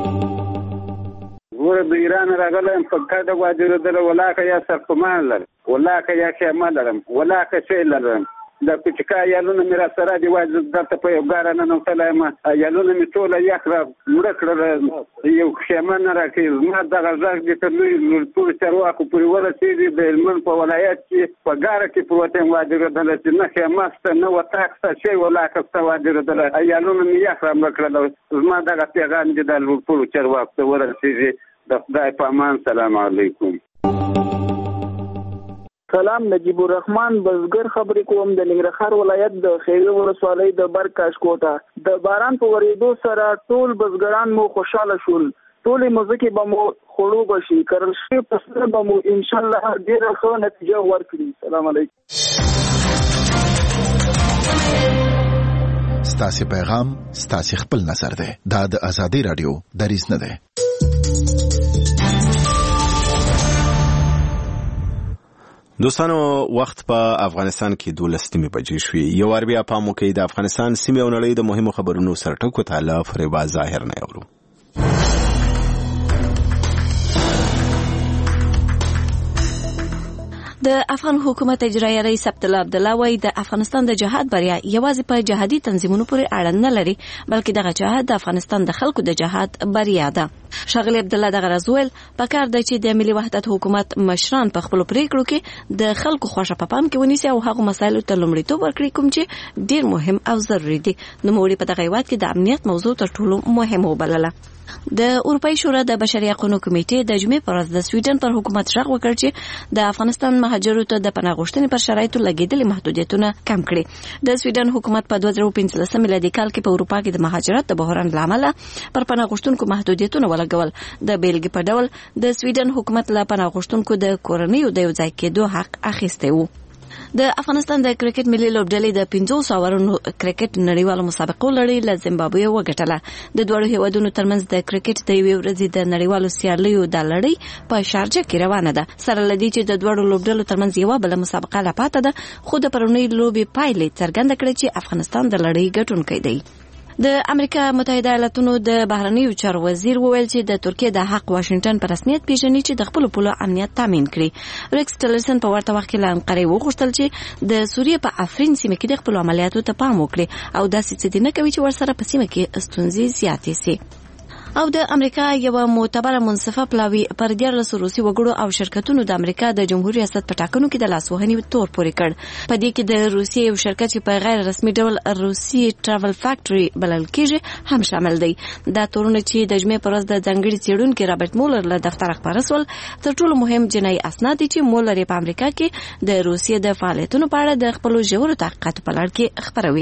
ګوره د ایران راغلم په کډه واجر دره ولاکه یا سرکمان لرم ولاکه یا خیمه لرم ولاکه شی لرم د کوچکا یالونه میرا سره دی واځ درته په یو ګارانه نو سلام یالونه می ټوله یخره مړه کړل یو خیمه نه راکې ما دغه ځای د تلوي ټول چرواکو پورې ورسېږي د هلمند په ولایت کې په ګاره کې پروتین واجر دله چې نه خیمه ست نه وتاکسته شی ولاکه ست واجر دله یالونه می یخره مړه کړل ما دغه پیغام دې د ټول چرواکو ورسېږي. د خدای په امان. سلام علیکم. سلام نجیب الرحمن بزګر خبرې کوم د ننګرهار ولایت د خیوه ولسوالۍ د برکاش کوټه د باران په ورېدو سره ټول بزګران مو خوشاله شول ټولې مځکې به مو خوړو بشي کرل شوي فصل به مو انشاءالله ډېره ښه نتیجه ورکړي. سلام علیکم. ستاسې پیغام ستاسې خپل نظر دی. دا د ازادي رادیو دریځ نه دی. دوستانو وخت په افغانستان کې 12 بجې شوې. یو وار بیا پام وکړئ د افغانستان سیمې او نړۍ د مهمو خبرونو سرټکو ته له فریبا ظاهر نه اورو. د افغان حکومت اجرایي رئیس عبدالله عبدالله وايي د افغانستان د جهاد بریا یوازې په جهادي تنظیمونو پورې اړه نه لري بلکې دغه جهاد د افغانستان د خلکو د جهاد بریا ده. ښاغلي عبدالله دغه راز ویل پکار دی چې د ملي وحدت حکومت مشران په خپلو پریکړو کې د خلکو خوښه په پام کې ونیسي او هغو مسایلو ته لومړیتوب ورکړي کوم چې ډیر مهم او ضروري دي. نوموړي په دغه هیواد کې د امنیت موضوع تر ټولو مهمه وبلله. د اروپای شورا د بشري حقوقو کمیټې د جمعې پر ورځ د سویډن پر حکومت ژغ وکړ چې د افغانستان مهاجرو ته د پناه غوښتنې پر شرایطو لګېدلې محدودیتونه کم کړي. د سویډن حکومت په 2015 میلادي کال کې په اروپا کې د مهاجرت د بحران له امله پر پناه غوښتونکو محدودیتونه ولګول. د بیلګې په ډول د سویډن حکومت له پناه غوښتونکو د کورنیو د یو ځای کېدو حق اخیستی و. د افغانستان د کرکټ ملي لوبډلې د 500 اورونو کرکټ نړیوالو مسابقو لړۍ له زیمبابوې وګټله. د دوه هیوادونو ترمنځ د کرکټ د یوې ورځې د نړیوالو سیالیو د لړۍ په شارجه کې روانه ده. سره لدی چې د دوه لوبډلو ترمنځ یو بل مسابقه لا پاتې ده خو د پرونی لوبې پایلې څرګنده کړې چې افغانستان د لړۍ ګټونکی دی. د امریکا متحده ایالاتونو د بهرنیو چارو وزیر وویل چې د ترکیه د حق واشنگټن په رسمیت پیژني چې د خپل پولو امنیت تامین کړي. ریکس ټیلرسن په ورته وخت کې له انقرې وغوښتل چې د سوریې په افرین سیمه کې د خپل عملیاتو ته پام وکړي او داسې څه نه کوي چې ورسره په سیمه کې ستونزې زیاتې سي. او د امریکا یو معتبره منصفه پلاوی پر 14 روسي وګړو او شرکتونو د امریکا د جمهوریت ریاست په ټاکنو کې د لاسوهنې تور پورې کړ. په دې کې د روسي یو شرکت چې په غیر رسمي ډول روسي ټراول فیکټري بلل کېږي هم شامل دی. دا تورونه چې د جمعې پر ورځ د ځنګړي څېړونکي رابرټ مولر له دفتر خبره سول تر ټولو مهم جنایي اسناد دي چې مولر په امریکا کې د روسي د فعالیتونو په اړه د خپل ژورو تحقیقاتو په لړ کې خبروي.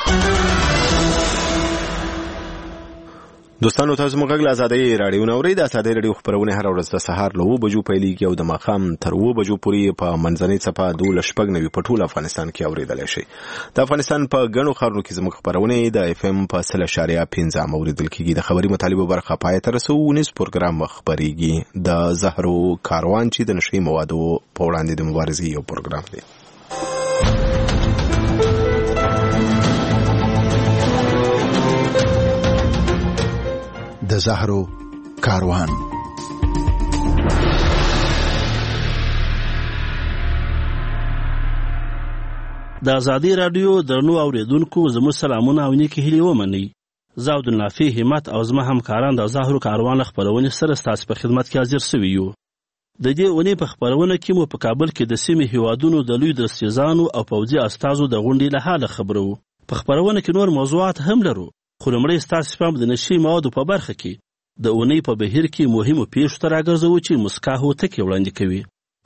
دوستانو تاسو موږ له ازادي رادیو نوري د ازادي رادیو خبرونه هر ورځ د سهار له 2 بجو پیلېږي او د ماښام تر 2 بجو پورې په منځنۍ صفه 12:09 په ټول افغانستان کې اوریدل شي. د افغانستان په غنو خبرونو کې زموږ خبرونه د اف ام په 0.15 اوریدل کېږي. د خبري مطالبه برخه پای ته رسونیز پروګرام خبريږي. د زهرو کاروان چې د نشي موادو په وړاندې د مبارزې یو پروګرام دی. د زهرو کاروان. د ازادي رادیو درنو اوریدونکو زموږ سلامونه او نیکی هیلې ومنئ. زه عبدالنافع همت او زما همکاران د زهرو کاروان خبرونه سره ستاسو په خدمت کې حاضر شوي یو. د دې اونۍ په خبرونه کې مو په کابل کې د سیمې هیوادونو د لوی درستیزانو او پوځي استازو د غونډې له حاله خبرو. په خبرونه کې نور موضوعات هم لرو خو لومړی ستاسو پام د نشي موادو په برخه کې د اونۍ په بهیر کې مهمو پیښو ته راګرځو چې مسکا هوتکې وړاندې کوي.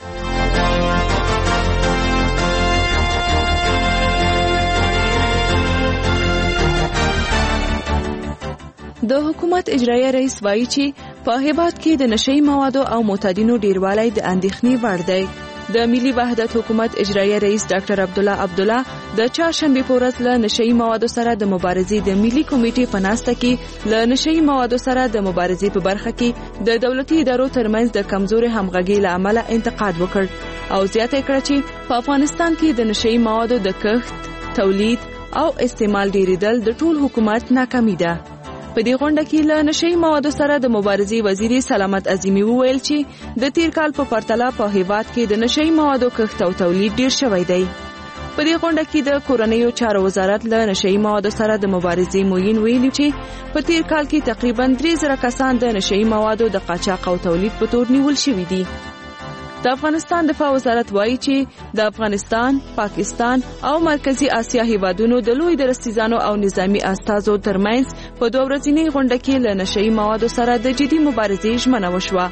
د حکومت اجرایي رئیس وایي چې په هیواد کې د نشئی موادو او معتادینو ډیروالی د اندېښنې وړ دی. د ملي وحدت حکومت اجرایي رئیس ډاکټر عبدالله عبدالله د چهارشنبې په ورځ له نشئی موادو سره د مبارزې د ملي کمیټې په ناسته کې له نشئی موادو سره د مبارزې په برخه کې د دولتي ادارو ترمنځ د کمزوري همغږۍ له امله انتقاد وکړ او زیاته کړه چې په افغانستان کې د نشئی موادو د کښت، تولید او استعمال ډیریدل د ټول حکومت ناکامي ده. په دې غونډه کې له نشئی موادو سره د مبارزې وزیر سلامت عظیمی وویل چې د تیر کال په پرتله په هیواد کې د نشئی موادو کښت او تولید ډیر شوی دی. په دې غونډه کې د کورنیو چارو وزارت له نشئی موادو سره د مبارزې موین ویلي چې په تیر کال کې تقریبا 3000 کسان د نشئی موادو د قاچاق او تولید په تور نیول شوي دي. د افغانستان دفاع وزارت وایي چې د افغانستان، پاکستان او مرکزی اسیا هیوادونو د لوی درستیزانو او نظامی استازو ترمنځ په 2 ورځنۍ غونډه کې له نشئی موادو سره د جدي مبارزې ژمنه وشوه.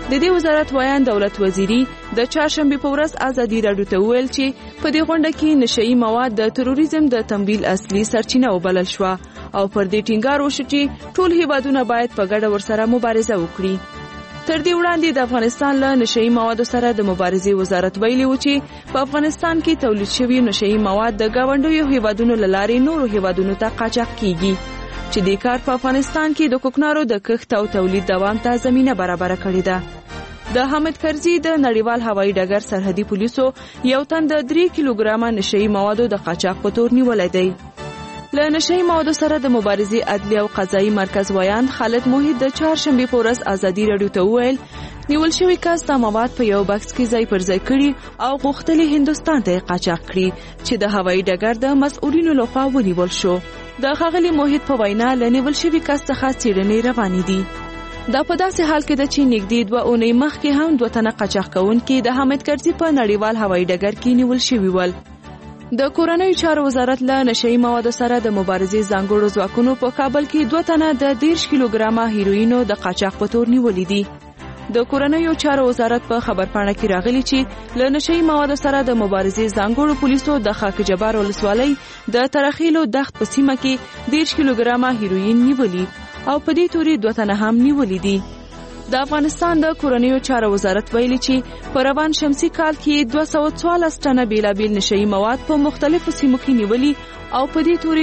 د دې وزارت وایان دولت وزیری د چهارشنبه په ورځ ازادي راډیو ته وویل چې په دې غونډه کې نشئی مواد د تروریزم د تمویل اصلي سرچینه وبلل شو او پر دې ټینګار وشو چې ټول هیوادونه باید په ګډه ورسره مبارزه وکړي. تر دې وړاندې د افغانستان له نشئی موادو سره د مبارزې وزارت ویلي و چې په افغانستان کې تولید شوي نشئی مواد د ګاونډیو هیوادونو له لارې نورو هیوادونو ته قاچاق کیږي چې د کار په افغانستان کې د کوکنارو د کښت او تولید دوام ته زمينه برابر کړې ده. د حامد کرزي د نړیوال هوایي ډګر سرحدي پولیسو یو تن د 3 کیلوګرامه نشئی موادو د قاچاق په تور نیولای دی. له نشئی موادو سره د مبارزې عدلي او قضایي مرکز وایان خالد موحد د چهارشنبه په ورځ ازادي راډیو ته وویل نیول شوی کس د مواد په یو بکس کې ځای پر ځای کړي او غوښتلې هندستان ته قاچاق کړي چې د هوایي ډګر د مسؤلینو لخوا ونیول شو. د ښاغلي موحد په وینا له نیول شوي کس څخه څېړنې روانې دي. دا په داسې حال کې ده چې نږدې 2 اونۍ مخکې هم 2 تنه قاچاق کوونکي د حامد کرزي په نړیوال هوایي ډګر کې نیول شوي ول. د کورنیو چارو وزارت له نشئی موادو سره د مبارزې ځانګړو ځواکونو په کابل کې 2 تنه د 10 کیلوګرامه هیروینو د قاچاق په تور نیولې دي. د کورنیو چارو وزارت په خبرپاڼه کې راغلي چې له نشئی موادو سره د مبارزې ځانګړو پولیسو د خاک جبار ولسوالۍ د ترخیلو دښت په سیمه کې 10 کیلوګرامه هیروین نیولي او په دې توري 2 تنه هم نیولې دي. د افغانستان د کورنیو چارو وزارت ویلي چې په روان شمسي کال کې 214 ټنه بیلابیل نشئی مواد په مختلفو سیمو کې نیولي او په دې توري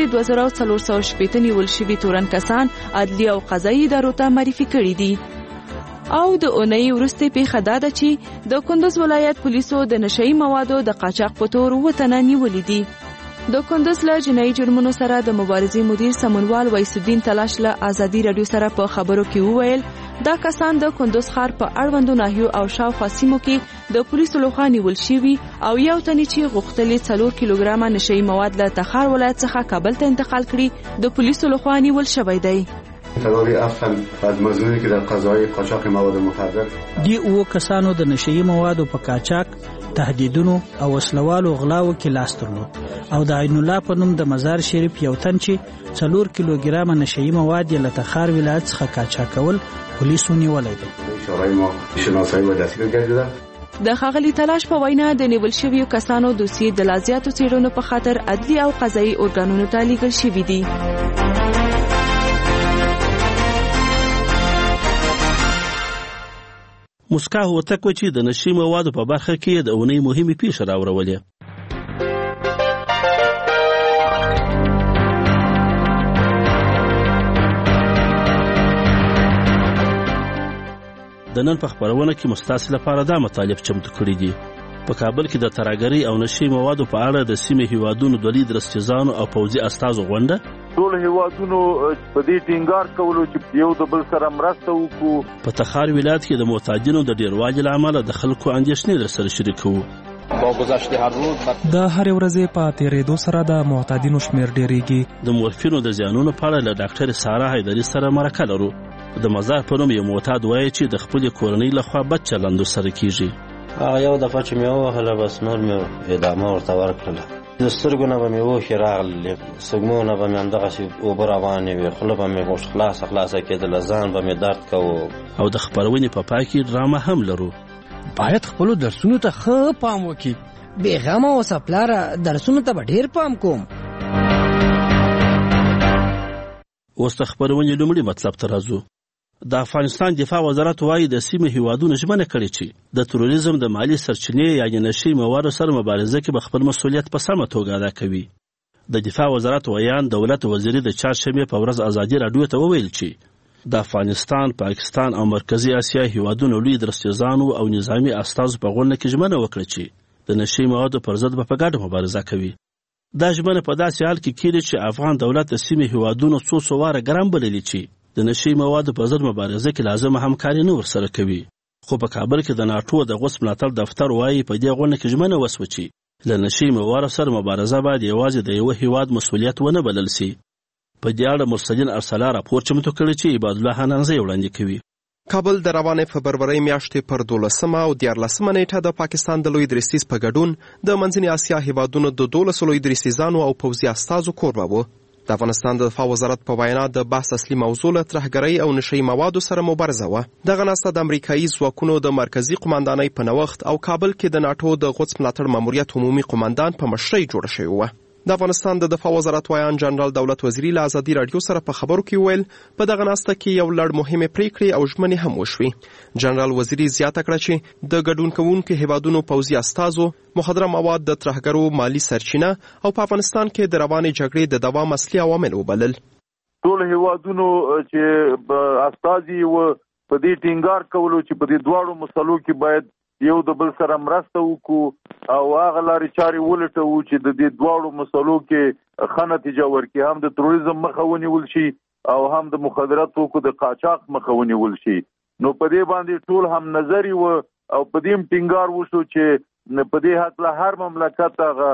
2418 نیول شوي تورن کسان عدلي او قضایي ادارو ته معرفي کړي دي. او د اونۍ وروسته پیښه دا ده چې د کندوز ولایت پولیسو د نشئی موادو د قاچاق په تور 2 تنه نیولي دي. د کندوز له جنایي جرمونو سره د مبارزې مدیر سمونوال ویس الدین تلاش له ازادي راډیو سره په خبرو کې وویل دا کسان د کندوز ښار په اړوندو ناحیو او شاوخوا سیمو کې د پولیسو لخوا نیول شوي او یو تن چې غوښتلې 4 کیلوګرامه نشئی مواد له تخار ولایت څخه کابل ته انتقال کړي د پولیسو لخوا نیول شوی دی. تداوی افغان از مزنونی که در قضای قاچاق مواد مخدر دی او کسانو د نشئی موادو په قاچاق تهدیدونو او وسلوالو غلاو کې لاس درلود او د عین الله په نوم د مزار شریف یو تن چې 4 کیلوګرامه نشئی مواد له تخار ولایت څخه قاچاق کول پولیسو نیولای دي. اشاره ما شناسایی و دستگیر گردیده. د ښاغلي تلاش په وینا د نیول شویو کسانو دوسیې د لازیاتو څېړنو په خاطر عدلي او قضایي ارګانونو ته لیږل شوي دي. موسکا هوتک و چې د نشئی موادو په برخه کې د اونۍ مهمې پیښې راوړولې. د نن په خبرونه کې مستاسي لپاره دا مطالب چمتو کړي دي. په کابل کې د ترهګرۍ او نشئی موادو په اړه د سیمې هیوادونو د لیدر استیزانو او پوځي استازو غونډه ټول هیوادونو په دې ټینګار کولو چې یو د بل سره مرسته وکړو. په تخار ولایت کې د معتادینو د ډیروالي له امله د خلکو اندېښنې سره شریکوو. د هر ورځې په تیریدو سره د معتادینو شمیر ډیریږي. د مورفینو د زیانونو په اړه له ډاکټر سارا حیدري سره مرکه لرو. د مزار په نوم یو معتاد وایي چې د خپل کورنۍ لخوا بد چلند سره کیږي. هغه یو دفعه چې مې ووهله بس نور مې ادامه ورته ورکړله. د سترګو نه به مې اوښکې راغللې، سږمو نه به مې همدغسې اوبه روانې وې، خوله به مې خلاصه کېدله، ځان به مې درد کوو. او د خپرونې په پای کې ډرامه هم لرو. باید خپلو درسونو ته ښه پام وکړي. بېغمه اوسه پلاره، درسونو ته به ډېر پام کوم. اوس د خپرونې لومړي مطلب ته راځو. د افغانستان دفاع وزارت وایي د سیمې هیوادونو ژمنه کړې چې د تروریزم د مالی سرچینې یعنې نشئی موادو سره مبارزه کې به خپل مسؤلیت په سمه توګه ادا کوي. د دفاع وزارت ویان دولت وزیري د چهارشنبې په ورځ ازادي راډیو ته وویل چې د افغانستان، پاکستان او مرکزي اسیا هیوادونو لوی درستیزانو او نظامی استازو په غونډه کې ژمنه وکړه چې د نشئی موادو پر ضد به په ګډه مبارزه کوي. دا ژمنه په داسې حال کې کېږي چې افغان دولت د سیمې هیوادونو څو واره ګرم بللي چې د نشئی موادو په ضد مبارزه کې لازمه همکاري نه ورسره کوي. خو په کابل کې د ناټو د غوڅ ملاتړ دفتر وایي په دې غونډه کې ژمنه وسوه چې له نشئی موادو سره مبارزه باید یوازې د یوه هیواد مسؤلیت ونه بلل سي. په دې اړه مرسلین ارسلا راپور چمتو کړی چې عباد الله حنانزی وړاندې کوي. کابل د روانې فبرورۍ میاشتې پر 12 او 14 نیټه د پاکستان د لوی درستیز په ګډون د منځنۍ اسیا هیوادونو د 12 لوی درستیزانو او پوځي استازو کوربه و. د افغانستان د دفاع وزارت په وینا د بحث اصلي موضوع له ترهګرۍ او نشهیي موادو سره مبارزه وه. دغه ناسته د امریکایي ځواکونو د مرکزي قماندانۍ په نوښت او کابل کې د ناټو د غوڅ ملاتړ ماموریت عمومي قماندان په مشرۍ جوړه شوې وه. د افغانستان د دفاع وزارت ویان جنرال دولت وزیری له ازادي راډیو سره په خبرو کې ویل په دغه ناسته کې یو لړ مهمې پریکړې او ژمنې هم وشوې. جنرال وزیری زیاته کړه چې د ګډون کوونکو هیوادونو پوځي استازو مخدره مواد د ترهګرو مالی سرچینه او په افغانستان کې د روانې جګړې د دوام اصلي عوامل وبلل. ټول هیوادونو چې استازي و په دې ټینګار کولو چې په دې دواړو مسلو کې باید یو د بل سره مرسته وکړو او هغه لارې چارې ولټوو چې د دې دواړو مسلو کې ښه نتیجه ورکړي، هم د تروریزم مخه ونیول شي او هم د مخدرات توکو د قاچاق مخه ونیول شي. نو په دې باندې ټول هم نظری و او په دې ټینګار وشو چې په دې حق له هر مملکت هغه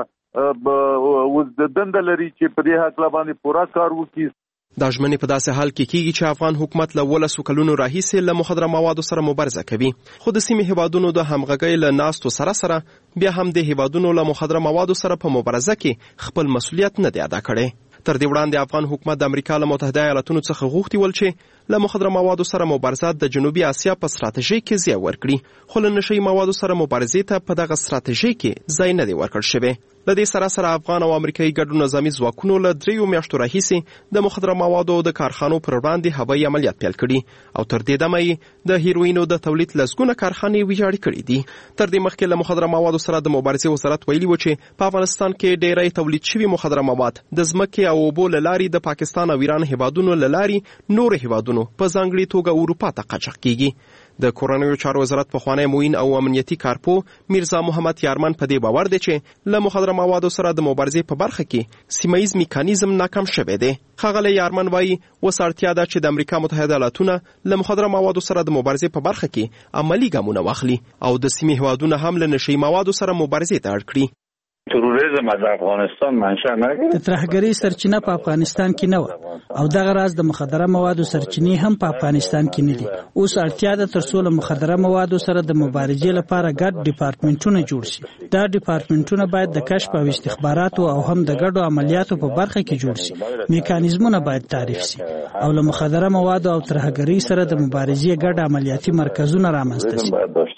د دنده لري چې په دې حق باندې پوره کار وکړي. دا ژمنې په داسې حال کې کیږي چې افغان حکومت له 12 کلونو راهیسې له مخدره موادو سره مبارزه کوي، خو د سیمې هیوادونو د همغږۍ له ناستو سره بیا هم د هیوادونو له مخدره موادو سره په مبارزه کې خپل مسؤلیت نه دی ادا کړی. تر دې وړاندې افغان حکومت د امریکا له متحده ایالاتونو څخه غوښتي ول چې له مخدره موادو سره مبارزه د جنوبي اسیا په ستراتیژي کې ځای ورکړي، خو له نشهیي موادو سره مبارزې ته په دغه ستراتیژي کې ځای نه دی ورکړل شوی. له دې سره افغان او امریکایي ګډو نظامي ځواکونو له 3 میاشتو راهیسې د مخدره موادو د کارخانو پر وړاندې هوایي عملیات پیل کړي او تر دې دمه د هیروینو د تولید لسګونه کارخانې ویجاړې کړې دي. تر دې مخکې له مخدره موادو سره د مبارزې وزارت ویلي و چې په افغانستان کې ډېری تولید شوي مخدره مواد د ځمکې او اوبو له لارې د پاکستان او ایران هیوادونو له لارې نور هیوادونو په ځانګړې توګه اروپا ته قاچاق کیږي. د کورنیو چارو وزارت پخوانی معین او امنیتي کارپو میرزا محمد یارمن په دې باور دی چې له مخدره موادو سره د مبارزې په برخه کې سیمه‌ییز میکانیزم ناکام شوی دی. ښاغلی یارمن وایي اوس اړتیا ده چې د امریکا متحده ایالاتونه له مخدره موادو سره د مبارزې په برخه کې عملی ګامونه واخلي او د سیمې هیوادونه هم له نشهیي موادو سره مبارزې ته اړ کړي. تروریزم از افغانستان منشأ نگرفت. د ترهګرۍ سرچینه په افغانستان کې نه و او دغه راز د مخدره موادو سرچینې هم په افغانستان کې نه دي. اوس اړتیا ده تر څو له مخدره موادو سره د مبارزې لپاره ګډ ډپارټمنټونه جوړ شي. دا ډپارټمنټونه باید د کشف او استخباراتو او هم د ګډو عملیاتو په برخه کې جوړ شي. میکانیزمونه باید تعریف شي او له مخدره موادو او ترهګرۍ سره د مبارزې ګډ عملیاتي مرکزونه رامنځته شي.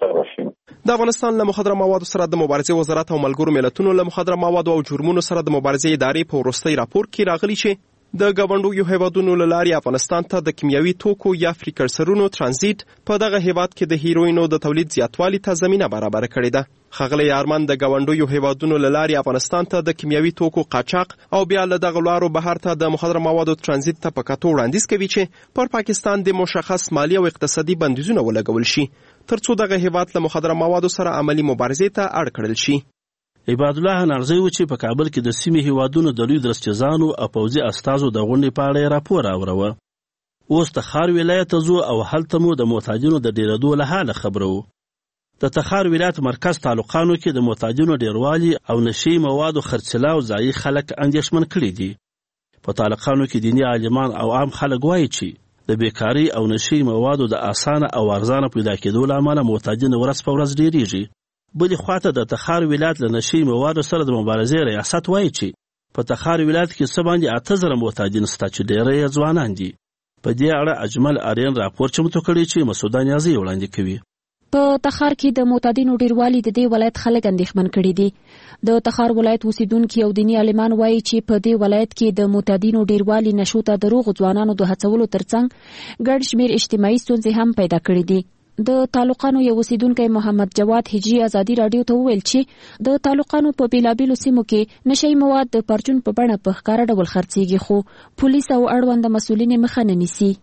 د افغانستان له مخدره موادو سره د مبارزې وزارت او ملګرو ملتونو له مخدره موادو او جرمونو سره د مبارزې ادارې په وروستي راپور کې راغلي چې د ګاونډیو هیوادونو له لارې افغانستان ته د کیمیاوي توکو یا فریکرسرونو ترانزیت په دغه هیواد کې د هیروینو د تولید زیاتوالي ته زمینه برابر کړې ده. ښاغلی یارمن د ګاونډیو هیوادونو له لارې افغانستان ته د کیمیاوي توکو قاچاق او بیا له دغه لارو بهر ته د مخدره موادو ترانزیت ته په کتو وړاندیز کوي چې پر پاکستان د مشخص مالی او اقتصادي بندیزونه ولګول شي ترڅو دغه هیواد له مخدره موادو سره عملی مبارزې ته اړ کړل شي. عباد الله نارزی و چې په کابل کې د سیمې هیوادونو د لوی درستیزانو او پوځي استازو د غونډې په اړه راپور اوروه. اوس تخار ولایت ته ځو او هلته مو د محتاجینو د ډیرېدو له حاله خبرو. د تخار ولایت مرکز تعلقانو کې د محتاجینو ډیروالي او نشي موادو خرڅلاو ځایي خلک اندېښمن کړي دي. په تعلقانو کې دیني عالمان او عام خلک وایي چې د بیکاری او نشي موادو د اسانه او ارزانه پیدا کېدو له امله محتاجین ورځ په ورځ ډیریږي. بلې خواته د تخار ولایت له نشي موادو سره د مبارزې ریاست وایي چې په تخار ولایت کې څه باندې 8000 محتاجین شته چې ډېری یې ځوانان دي. په دې اړه اجمل آرین راپور چمتو کړی چې مسعود نیازی وړاندې کوي. په تخار کې د معتادینو ډیروالي د دې ولایت خلک اندېښمن کړي دي. د تخار ولایت اوسیدونکي او دیني عالمان وایي چې په دې ولایت کې د معتادینو ډیروالي نشو ته د روغ ځوانانو د هڅولو ترڅنګ ګډ شمېر اجتماعي ستونزې هم پیدا کړي دي. د تعلقانو یو اوسیدونکی محمد جواد هجری ازادي رادیو ته وویل چې د تعلقانو په بیلابیلو سیمو کې نشي مواد د پرچون په بڼه په ښکاره ډول خرڅېږي خو پولیس او اړوند مسؤلین مخه نه نیسي.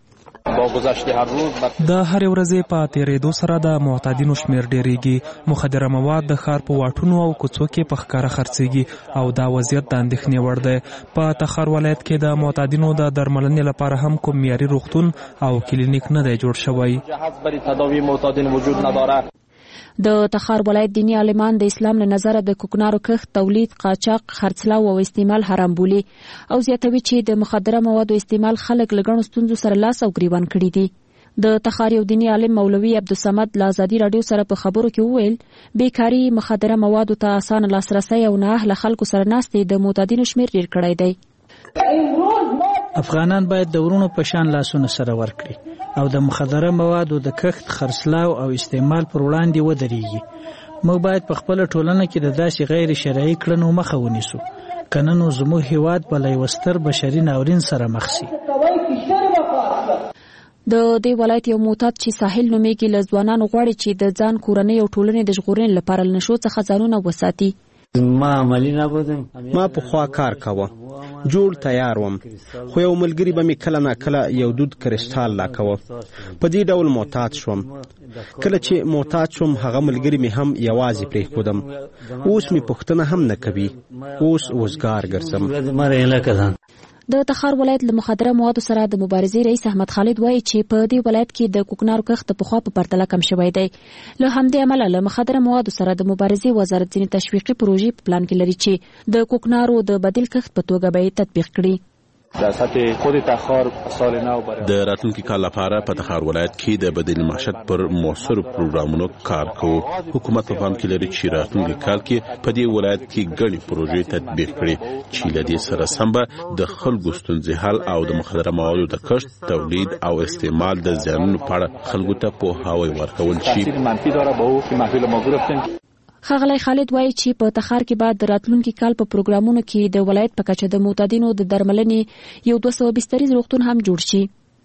د هر ورځې په تیریدو سره د معتادینو شمیر ډیریږي. مخدره مواد د ښار په واټونو او کوڅو کې په ښکاره خرڅېږي او دا وضعیت د اندېښنې وړ دی. په تخار ولایت کې د معتادینو د درملنې لپاره هم کوم معیاري روغتون او کلینیک نه دی جوړ شوی. د تخار ولایت دیني عالمان د اسلام له نظره د کوکنارو کښت، تولید، قاچاق، خرڅلاو او استعمال حرام بولي او زیاتوي چې د مخدره موادو استعمال خلک له ګڼو ستونزو سره لاس او ګریوان کړي دي. د تخار یو دیني عالم مولوي عبدالصمد له ازادي رادیو سره په خبرو کې وویل بیکاری، مخدره موادو ته اسانه لاسرسی او نااهله خلکو سره ناستې د معتادینو شمیر ډیر کړی دی. امروز افغانان باید د ورونو په شان لاسونه سره ورکړي او د مخدره موادو د کښت، خرڅلاو او استعمال پر وړاندې ودرېږي. موږ باید په خپله ټولنه کې د داسې غیر شرعي کړنو مخه ونیسو، کنه نو زموږ هیواد به له یوه ستر بشري ناورین سره مخ شي. د دې ولایت یو معتاد چې ساحل نومیږي له ځوانانو غواړي چې د ځان، کورنۍ او ټولنې د ژغورنې لپاره له نشو څخه ځانونه وساتي. ما پخوا کار کاوه، جوړ تیار وم، خو یو ملګري به مې کله نا کله یو دود کرسټال لا کوه. په دې ډول معتاد شوم. کله چې معتاد شوم هغه ملګري مې هم یوازې پرېښودم. اوس مې پوښتنه هم نه کوي، اوس وزګار ګرځم. د تخار ولایت له مخدره موادو سره د مبارزې رئیس احمد خالد وایي چې په دې ولایت کې د کوکنارو کښت پخوا په پرتله کم شوی دی. له همدې امله له مخدره موادو سره د مبارزې وزارت ځینې تشویقي پروژې په پلان کې لري چې د کوکنارو د بدیل کښت په توګه به یې تطبیق کړي. د راتلونکي کال لپاره په تخار ولایت کې د بدیل معیشت پر موثرو پروګرامونو کار کوو. حکومت په پام کې لري چې راتلونکي کال کې په دې ولایت کې ګڼې پروژې تطبیق کړي چې له دې سره سم به د خلکو ستونزې حل او د مخدره موادو د کښت، تولید او استعمال د زیانونو په اړه خلکو ته پوهاوی ورکول شي. ښاغلی خالد وایي چې په تخار کې بعد د راتلونکي کال په پروګرامونو کې د ولایت په کچه د معتادینو د درملنې یو 200 بستریز روغتون هم جوړ شي.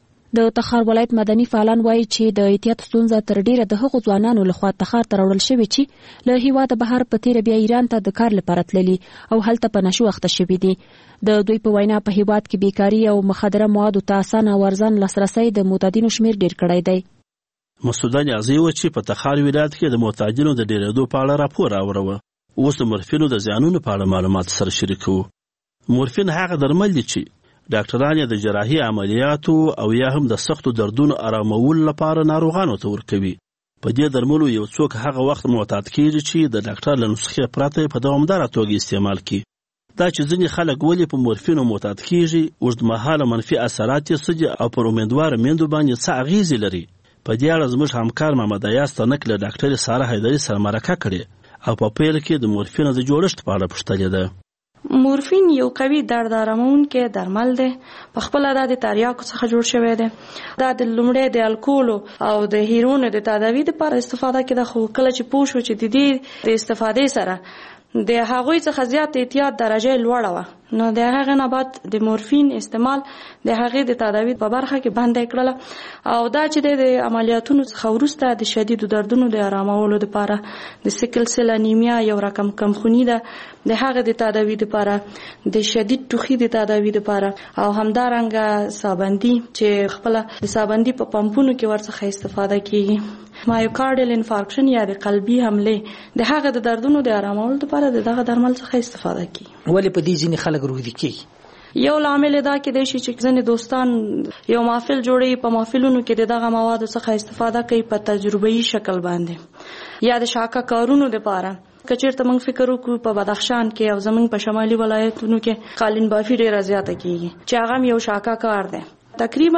د تخار ولایت مدني فعالان وایي چې د احتیاط ستونزه تر ډیره د هغو ځوانانو لخوا تخار ته راوړل شوې چې له هیواده بهر په تیره بیا ایران ته د کار لپاره تللي او هلته په نشو اخته شوي دي. د دوی په وینا په هیواد کې بیکاري او مخدره موادو ته اسانه او ارزان لاسرسی د معتادینو شمیر ډیر کړی دی. مسعود نیازی و چې په تخار ولایت کې د معتادینو د ډیرېدو په اړه راپور راوړو. اوس د مورفینو د زیانونو په اړه معلومات سره شریکو. مورفین هغه درمل دي چې ډاکټران یې د جراحي عملیاتو او یا هم د سختو دردونو آرامولو لپاره ناروغانو ته ورکوي. په دې درملو یو څوک هغه وخت معتاد کیږي چې د ډاکټر له نسخې پرته په دوامداره توګه استعمال کړي. دا چې ځینې خلک ولې په مورفینو معتاد کیږي، اوږدمهاله منفي اثرات یې څه دي او پر امیندواره میندو باندې څه اغیزې لري، په دې اړه زموږ همکار محمد ایاز تنک له ډاکټر ساره حیدري سره مرکه کړې او په پیل کې د مورفین د جوړښت په اړه پوښتلې ده. مورفین یو قوي درد آرامونکی درمل دی. په خپله دا د تریاکو څخه جوړ شوی دی. دا د لومړی د الکولو او د هیرونو د تداوي لپاره استفاده کېده، خو کله چې پوه شو چې د دې د استفادې سره د هغوی څخه زیات احتیاط درجه لوړه وه، نو د هغې نه بعد د مورفین استعمال د هغې د تداوي په برخه کې بنده یې کړله. او دا چې د عملیاتونو څخه وروسته د شدیدو دردونو د آرامولو لپاره د سیکل سیل انیمیا یو رقم کمخوني ده، د هغې د تداوي لپاره، د شدید ټوخي د تداوي لپاره، او همدارنګه سابندي چې خپله د سابندي په پمپونو کې ورڅخه استفاده کیږي. مایوکارډل انفارکشن یا د قلبي حملې د هغه د دردونو د آرامولو لپاره دغه درمل څخه استفاده کیږي. ولې په دې ځینې خلک روږدي کیږي؟ یو لامل دا کېدای شي چې ځینې دوستان یو محفل جوړوي، په محفلونو کې دغه موادو څخه استفاده کوي په تجربه‌ایي شکل باندې، یا د شاکه کارونو لپاره. که چېرته موږ فکر وکړو په بدخشان کې او زموږ په شمالي ولایتونو کې قالین بافي ډېره زیاته کیږي چې هغه یو شاکه کار دی. تقریبا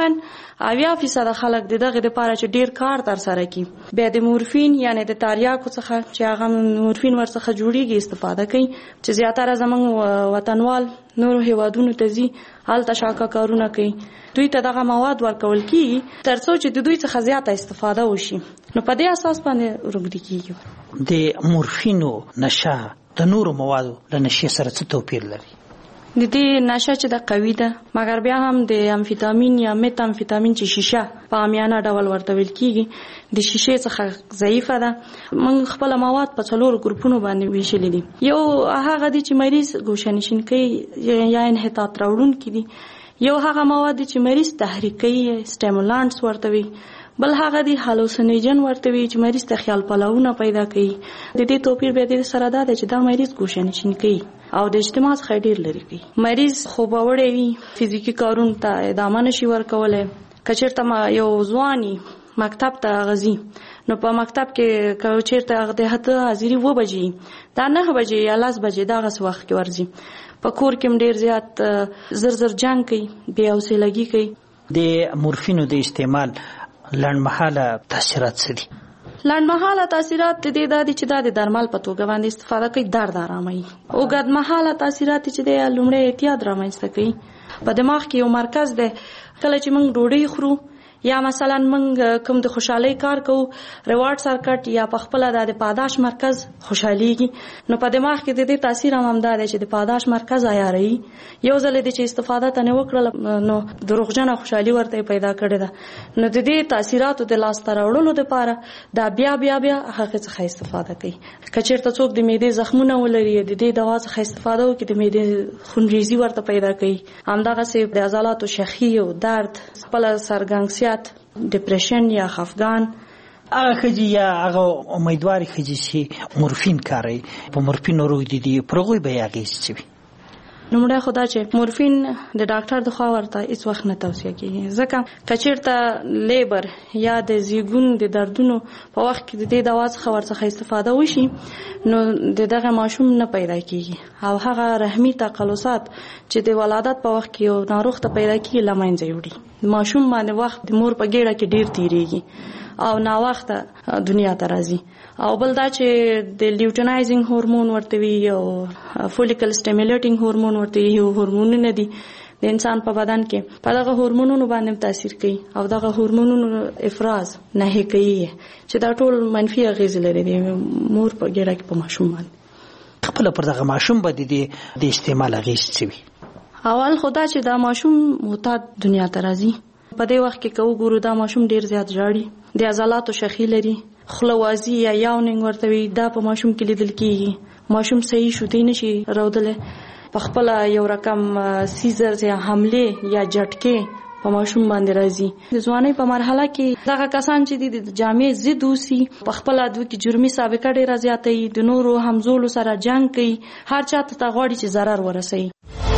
80% خلک دغه لپاره چې ډیر کار تر سره کوي، بیا د مورفین یعنی د تریاکو څخه چې هغه مورفین ورڅخه جوړیږي استفاده کوي، چې زیاتره زموږ وطنوال نورو هیوادونو ته ځي، هلته شاکه کارونه کوي، دوی ته دغه مواد ورکول کیږي تر څو چې د دوی څخه زیاته استفاده وشي. نو په دې اساس باندې روږدي کیږي. د مورفینو نشه د نورو موادو له نشې سره څه توپیر لري؟ د دې نشه چې د قوي ده، مګر بیا هم د امفیتامین یا میت امفیتامین چې شیشه په عامیانه ډول ورته ویل کیږي د شیشې څخه ضعیفه ده. موږ خپل مواد په 4 ګروپونو باندې ویشلي دي. یو هغه دي چې مریض ګوشه‌نشین کوي یا انحطاط راوړونکي دي، یو هغه مواد دي چې مریض تحریک کوي، سټیمولانټس ورته وي، بل هغه دی هالوسینوجن ورته وي چې مریض ته خیال پلاونه پیدا کوي. د دې توپیر به د سره دا چې دا مریض ګوشه‌نشین کوي او د اجتماع څخه ډیر لري کوي. مریض خوبوړی وي، فزیکی کارونو ته ادامه نشي ورکولای. کچېرته یو ځواني مکتب ته غزي، نو په مکتب کې کچېرته د هته حاضری 2 بجې دا 9 بجې یا 10 بجې دغه وخت کې ورځي. په کور کې ډیر زیات زر جنگ کوي، بیا حوصله‌ګي کوي. د مورفینو د استعمال لنډمحاله تاثیرات څه دي؟ لنډمهاله تاثیرات د دې دا دي چې دا د درمل په توګه باندې استفاده کوي، درد آراموي. اوږدمهاله تاثیرات چې دی لومړی اعتیاد رامنځته کوي. په دماغ کې یو مرکز دی، کله چې موږ ډوډۍ خورو یا مثلا موږ کوم د خوشحالۍ کار کوو، ریوارډ سرکټ یا په خپله د پاداش مرکز خوشحالېږي، نو په دماغ کې د دې تاثیر هم همدا دی چې د پاداش مرکز عیاروي. یو ځل دې چې استفاده تنې وکړله نو دروغجنه خوشحالي ورته پیدا کړې ده، نو د دې تاثیراتو د لاسته راوړلو دپاره دا بیا بیا بیا هغې څخه استفاده کوي. که چېرته څوک د معدې زخمونه ولري، د دې دوا څخه استفاده وکړي، د معدې خونریزي ورته پیدا کوي. همدغسې د عضلاتو شخي او درد، خپله سرګنګسیت، ډپریشن یا خفګان. هغه ښځې یا هغه امیدوارې ښځې چې مورفین کاروي، په مورفین روږدي دي، پر هغوی به یې اغېز څه وي؟ لومړی خو دا چې مورفین د ډاکټر د خوا ورته هېڅ وخت نه توصیه کېږي، ځکه که چېرته لیبر یا د زیږون د دردونو په وخت کې د دې دوا څخه ورڅخه استفاده وشي نو د دغه ماشوم نه پیدا کېږي، او هغه رحمي تقلصات چې د ولادت په وخت کې یو ناروغ ته پیدا کېږي له منځه وړي. ماشوم باندې وخت د مور په ګېډه کې ډېر تېرېږي او ناوخته دنیا ته راځي. او بل دا چې د لیوټینایزینګ هورمون ورته وي او فولیکل سټیمولیټینګ هورمون ورته وي، یو هورمونونه دي د انسان په بدن کې، په دغه هورمونونو باندې تاثیر کوي او دغه هورمونونو افراز نهي کوي چې دا ټول منفي اغېزې لري د مور په ګېډه کې په ماشوم باندې. خپله پر دغه ماشوم به د استعمال اغېز څه وي؟ اول خو دا چې دا ماشوم معتاد دنیا ته راځي، په دې وخت کې که وګورو دا ماشوم ډېر زیات ژاړي، د عضلاتو شخي لري، خوله وازي یا یاونینګ ورته وي، دا په ماشوم کې لیدل کېږي. ماشوم صحیح شوتی نشي رودلی، په خپله یو رقم سیزرز یا حملې یا جټکې په ماشوم باندې راځي. د ځوانۍ په مرحله کې دغه کسان چې دي د جامع ضد اوسي، په خپله دوی کې جرمي سابقه ډېره زیاته وي، د نورو همزولو سره جنګ کوي، هر چا ته غواړي چې ضرر ورسوي.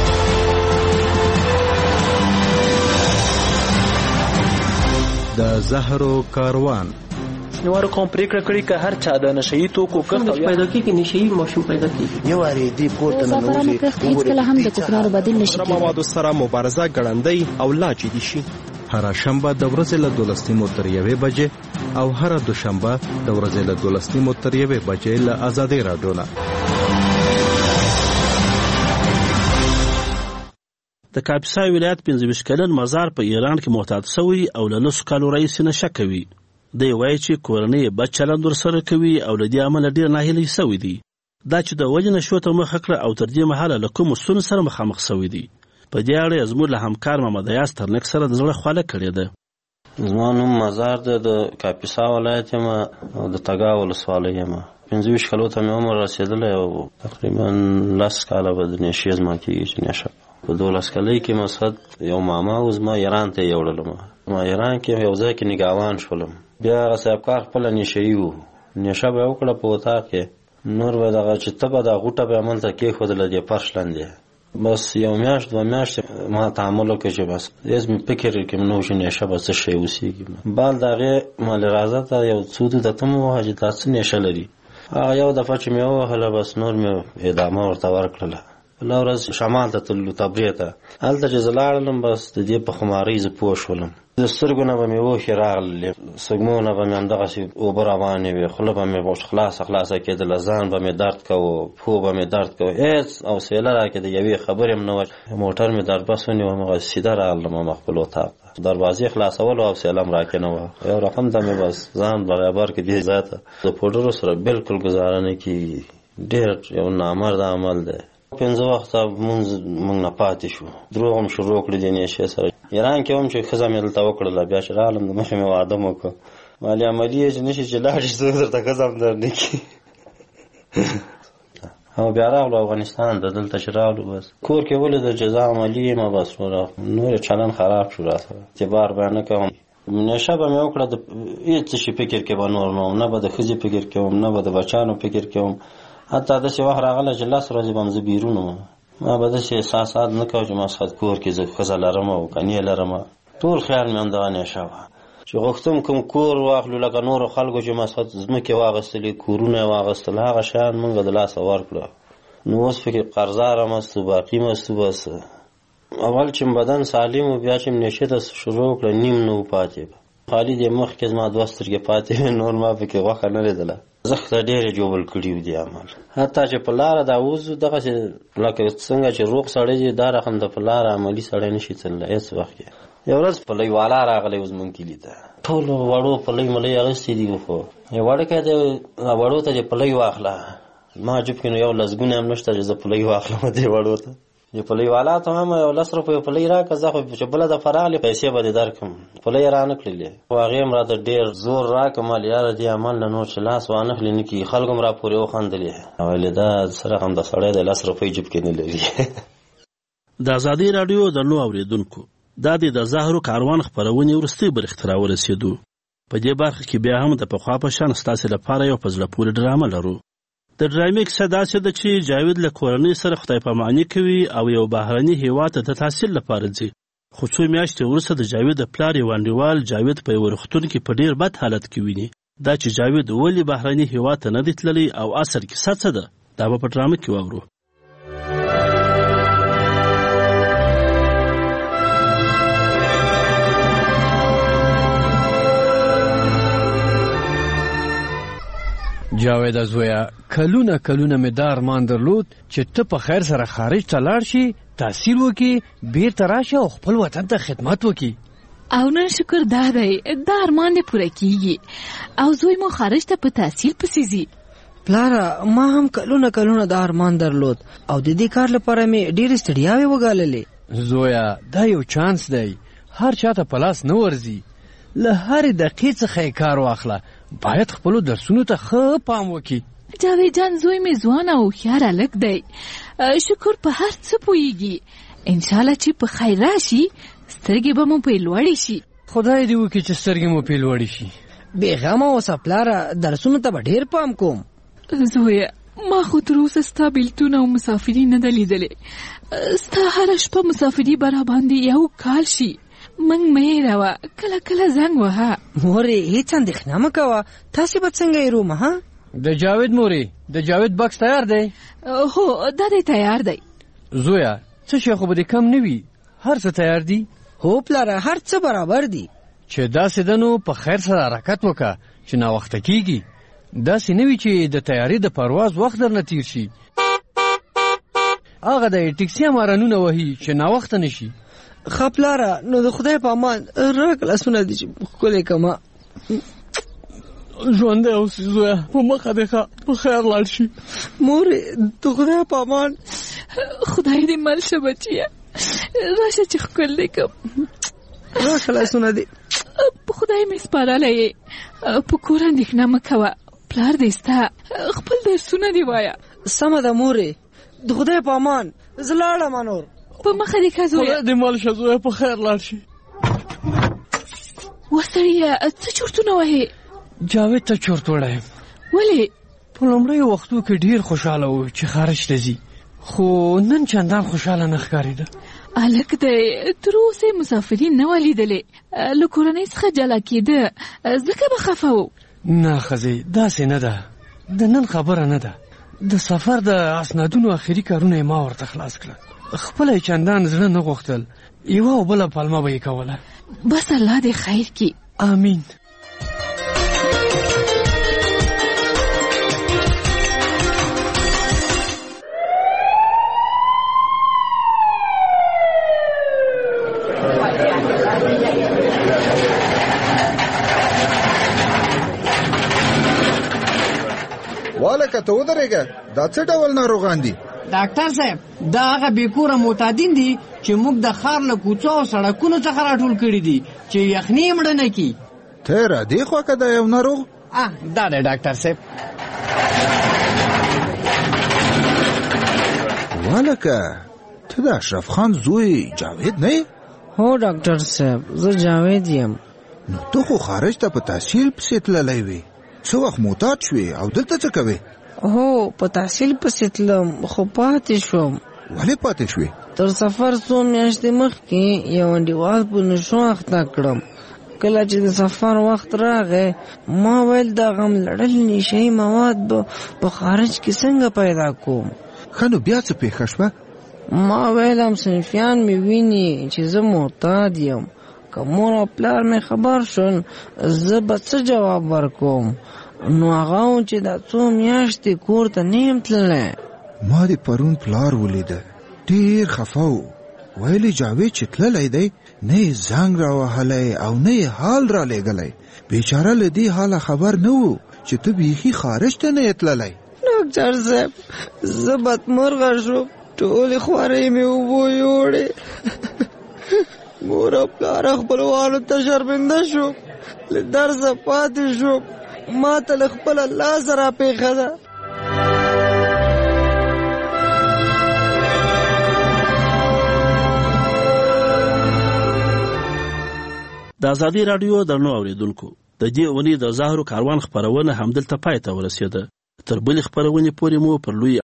د زهرو کاروان نوارو کوم پریکړه کړې که هر چا د نشئی توکو کښت پیدا کېږي، نشئی ماشوم پیدا کېږي. یو اړې دی پورته نه نوځي، هیڅکله هم د کوکنارو بدیل نشي کېدای. موادو سره مبارزه ګړندۍ او لا جدي شي. هر شنبه د ورځې له 12 تر 1 بجې او هر دوشنبه د ورځې له 12 تر 1 بجې له آزادۍ راډیو نه. د کاپیسا ولایت 25 کلن مزار په ایران کې معتاد شوی او له 9 کالو راهیسې نشه کوي. دی وایي چې کورنۍ یې بد چلند ورسره کوي او له دې امله ډېر ناهیلی شوی دی. دا چې د ولې نشو ته مخه کړه او تر دې مهاله له کومو ستونزو سره مخامخ شوی دی. په دې اړه یې زموږ له همکار محمد ایاز ترنک سره د زړه خواله کړې ده. زما نوم مزار دی، د کاپیسا ولایت یم او د تګا ولسوالۍ یم. 25 کالو ته مې عمر رسېدلی او تقریبا 10 کاله به د نشې زما کېږي چې نشه. په 12 کالۍ کې مقصد یو ماما و زما ایران ته یې یوړلم. ما ایران کې یو ځای کې نګاوان شولم. بیا هغه صاحبکار خپله نشهیي و، نشه به یې وکړه په اتاق کې، نور به دغه چې ته به دا غوټه به یې هملته کېښودله دې فرش لاندې. بس یو میاشت 2 میاشتې ما تعامل وکړ چې بس هېڅ مې فکر کې نه و چې نشه به څه شی اوسېږي. بعد د هغې ما لرازه ته یو څو د ته مې ووهه چې دا څه نشه لري. هغه یو دفعه چې مې ووهله بس نور مې ادامه ورته ورکړله. بله ورځ شمال ته تللو، تبریه ته. هلته چې زه لاړلم بس د دې په خمارۍ زه پوه شولم. د سترګو نه به مې اوښې راغللې، سږمو نه به مې همدغسې اوبه روانې وې، خوله به مې خلاصه کېدله، ځان به مې درد کوو، پښو به مې درد کوو، هېڅ حوصله راکې د یوې خبرې هم نه وه. موټر مې دربس ونیوم، هغه سیده راغلم هم خپل اتاق ته. دروازې خلاصولو حوصله هم راکې نه وه. یو رقم ته مې بس ځان برابر کړي دې ځای ته. د پوډرو سره بلکل ګزاره نه کېږي، ډېر یو نامرده عمل دی. 5 وخته مونږ نه پاتې شو، دروغ هم شروع کړي دې نشې سره. ایران کې هم چې ښځه مې دلته وکړله، بیا چې راغلم د مخې مې واده مو وکړ. مالي عملي یې چې نشي چې لاړ شي څوک درته ښځه هم درنه کړي. او بیا راغلو افغانستان ته. دلته چې راغلو بس کور کې ولیدل چې زه عملي یم، بس نور چلند خراب شو راسره، اعتبار به نه کوم. نشه به مې وکړه، د هېڅ شي فکر کې به نور نه وم، نه به د ښځې فکر کې وم، نه به د بچیانو فکر کې وم. حتی داسې وخت راغلی چې 10 ورځې به هم زه بیرون وم. ما به داسې احساسات نه کوم چې مقصد کور کې زه ښځه لرم او کنې لرم. ټول خیال مې همدغه نشه وه چې غوښتم کوم کور واخلو لکه نورو خلکو چې مقصد ځمکې واخیستلې، کورونه یې واخیستل، هغه شیان موږ د لاسه ورکړه. نو اوس فکر قرضداره مستو، باقي مستو. بس اول چې بدن سالم و، بیا چې نشې ته شروع کړه نیم نه و پاتې. خالي د مخ کې زما 2 سترګې پاتې نور ما پکې غوښه نه لیدله زخت ډېرې جوړ کړي دي عمل حتی چې په لار دا وځو دغه لکه څنګه چې روغ سړی دی دا رقم د په لار عملی سړی نشي تللی هېڅ وخت کې یو ورځ په لوی والا راغلی اوس مونږ کلي ته ټول وړو په لوی ملۍ اغوستي دي خو یو وړکی دی وړو ته چې په لوی واخله ما جب کې نو یو لسګونه هم نشته چې زه په لوی واخلم دې وړو ته چې په لوی والا ته هم یو 10 روپۍ په لوی راکړه زه خو چې بله دفعه راغلې پیسې به دې درکړم په لوی رانه کړلې خو هغې هم راته ډېر زور راکړه مال یاره دې عمل نه نور چې لاس وانخلي نه کړي خلکو هم راپورې وخندلې ویلې دا سره هم د سړی د 10 روپۍ جب کې نه لري د ازادي راډیو درنو اوریدونکو دا د زهرو کاروان خپرونې وروستۍ برخې ته راورسېدو په دې برخه کې بیا هم د پخوا په شان ستاسې لپاره یو په زړه پورې ډرامه لرو د ډرامې کیسه داسې ده چې جاوید له کورنۍ سره خدای پاماني کوي او یو بهرني هیواد ته د تحصیل لپاره ځي خو څو میاشتې وروسته د جاوید د پلار یو انډیوال جاوید په یو روغتون کې په ډېر بد حالت کې ویني دا چې جاوید ولې بهرني هیواد ته نه دی تللی او اصل کیسه څه ده دا به په ډرامه کې واورو جاوید زویا کلونه مې دا ارمان درلود چې ته په خیر سره خارج ته لاړ شي تحصیل وکړي بیرته راشه او خپل وطن ته خدمت وکړي او نن شکر دا دی دا ارمان دې پوره کیږي او زوی مو خارج ته په تحصیل پسې ځي پلاره ما هم کلونه دا ارمان درلود او د دې کار لپاره مې ډېرې ستړیاوې وګاللې زویا دا یو چانس دی هر چاته په لاس نه ورځي له هرې دقیقې څخه یې کار واخله باید خپلو درسونو ته ښه پام وکړي جاوید جان زوی مې ځوان او هوښیار هلک دی شکر په هر څه پوهیږي انشاءالله چې په خیر راشي سترګې به مو پې لوړې شي خدای دې وکړي چې سترګې مو پې لوړې شي بېغمه اوسه پلاره درسونو ته به ډېر پام کوم زویه ما خو تر اوسه ستا بېلتون او مسافري نه ده لیدلې ستا هره شپه مسافري به راباندې یو کال شي منګ مې راوه کله زنګ وهه مورې هېڅ اندېښنه مه کوه تاسې به څنګه یې رومه ها د جاوید مورې د جاوید بکس تیار دی هو دا دی تیار دی زویا څه شی خو به دې کم نه وي هر څه تیار دي هو پلاره هر څه برابر دي چې داسې ده نو په خیر سره حرکت وکړه چې ناوخته کېږي داسې نه وي چې د تیاري د پرواز وخت درنه تیر شي هغه د ټکسي امارانونه وهي چې ناوخته نه شي ښه پلاره نو د خدای په امان راکړه لاسونه دي چې ښکلې کړمه ژوندی اوسې زویه په مخه دې ښه په خیر لاړ شي مورې د خدای په امان خدای دې مل شه بچیه راشه چې ښکل دې کړم راشه لاسونه دې په خدای مې سپارلی یې په کور اندېښنه مه کوه پلار دې ستا خپل درسونه دې وایه سمه ده مورې د خدای په امان زه لاړم نور په مخه دې که زویه خدای دې مل شه زویه په خیر لاړ شي وسړیه څه چورتونه وهې جاوید ته چورت وړی یم ولې په لومړیو وختو کې ډېر خوشحاله و چې خارج ته ځي خو نن چندان خوشحاله نه ښکارېده هلک دی تر اوسه یې مسافري نه وه لیدلې له کورنۍ څخه جلا کېده ځکه به خفه و نه ښځې داسې نه ده د نن خبره نه ده د سفر د اسنادونو آخري کارونه یې ما ورته خلاص کړل خپله یې چندان زړه نه غوښتل یوه او بله پلمه به یې کوله بس الله دې خیر کړي آمین والکه ته ودرېږه دا څه ډول ناروغان دي ډاکټر صاحب دا هغه بېکوره معتادین دي چې موږ د ښار له کوڅو او سړکونو څخه راټول کړي دي چې یخني یې مړه نه کړي ته را دې خوا که دا یو ناروغ دا دی ډاکټر صاحب والکه ته د اشرف خان زوی جاوید نه یې هو ډاکټر صاحب زه جاوید یم نو ته خو خارج ته په تحصیل پسې تللی وې څه وخت معتاد شوې او دلته څه کوې هو په تحصیل پسې تلم خو پاتې شوم ولې پاتې شوې تر سفر څو میاشتې مخکې یو انډیوال په نشو اخته کړم کله چې د سفر وخت راغی ما ویل دا غم لړل نشهیي مواد به په خارج کې څنګه پیدا کوم ښه نو بیا څه پېښه شوه ما ویل هم صنفیان مې ویني چې زه معتاد یم که مور او پلار مې خبر شول زه به څه جواب ورکوم؟ نو هغه و چې دا څو میاشتې کور ته نه یم تللی. ما د پرون پلار ولیده، ډېر خفه و. ویلې جاوید چې تللی دی نه یې زنګ راوهلی او نه یې حال را لېږلی. بیچاره له دې حاله خبر نه و چې ته بیخي خارج ته نه یې تللی. ډاکټر صاحب زه بدمرغه شوم، ټولې خوارۍ مې اوبو یوړې. مور او پلار خپلوانو ته شرمنده شوم، له درسه پاتې شوم، ما ته له خپله لاسه راپېښه ده. د ازادي راډیو درنو اوریدونکو، د دې اونۍ د زهرو کاروان خپرونه همدلته پای ته ورسېده. تر بلې خپرونې پورې مو پر لوی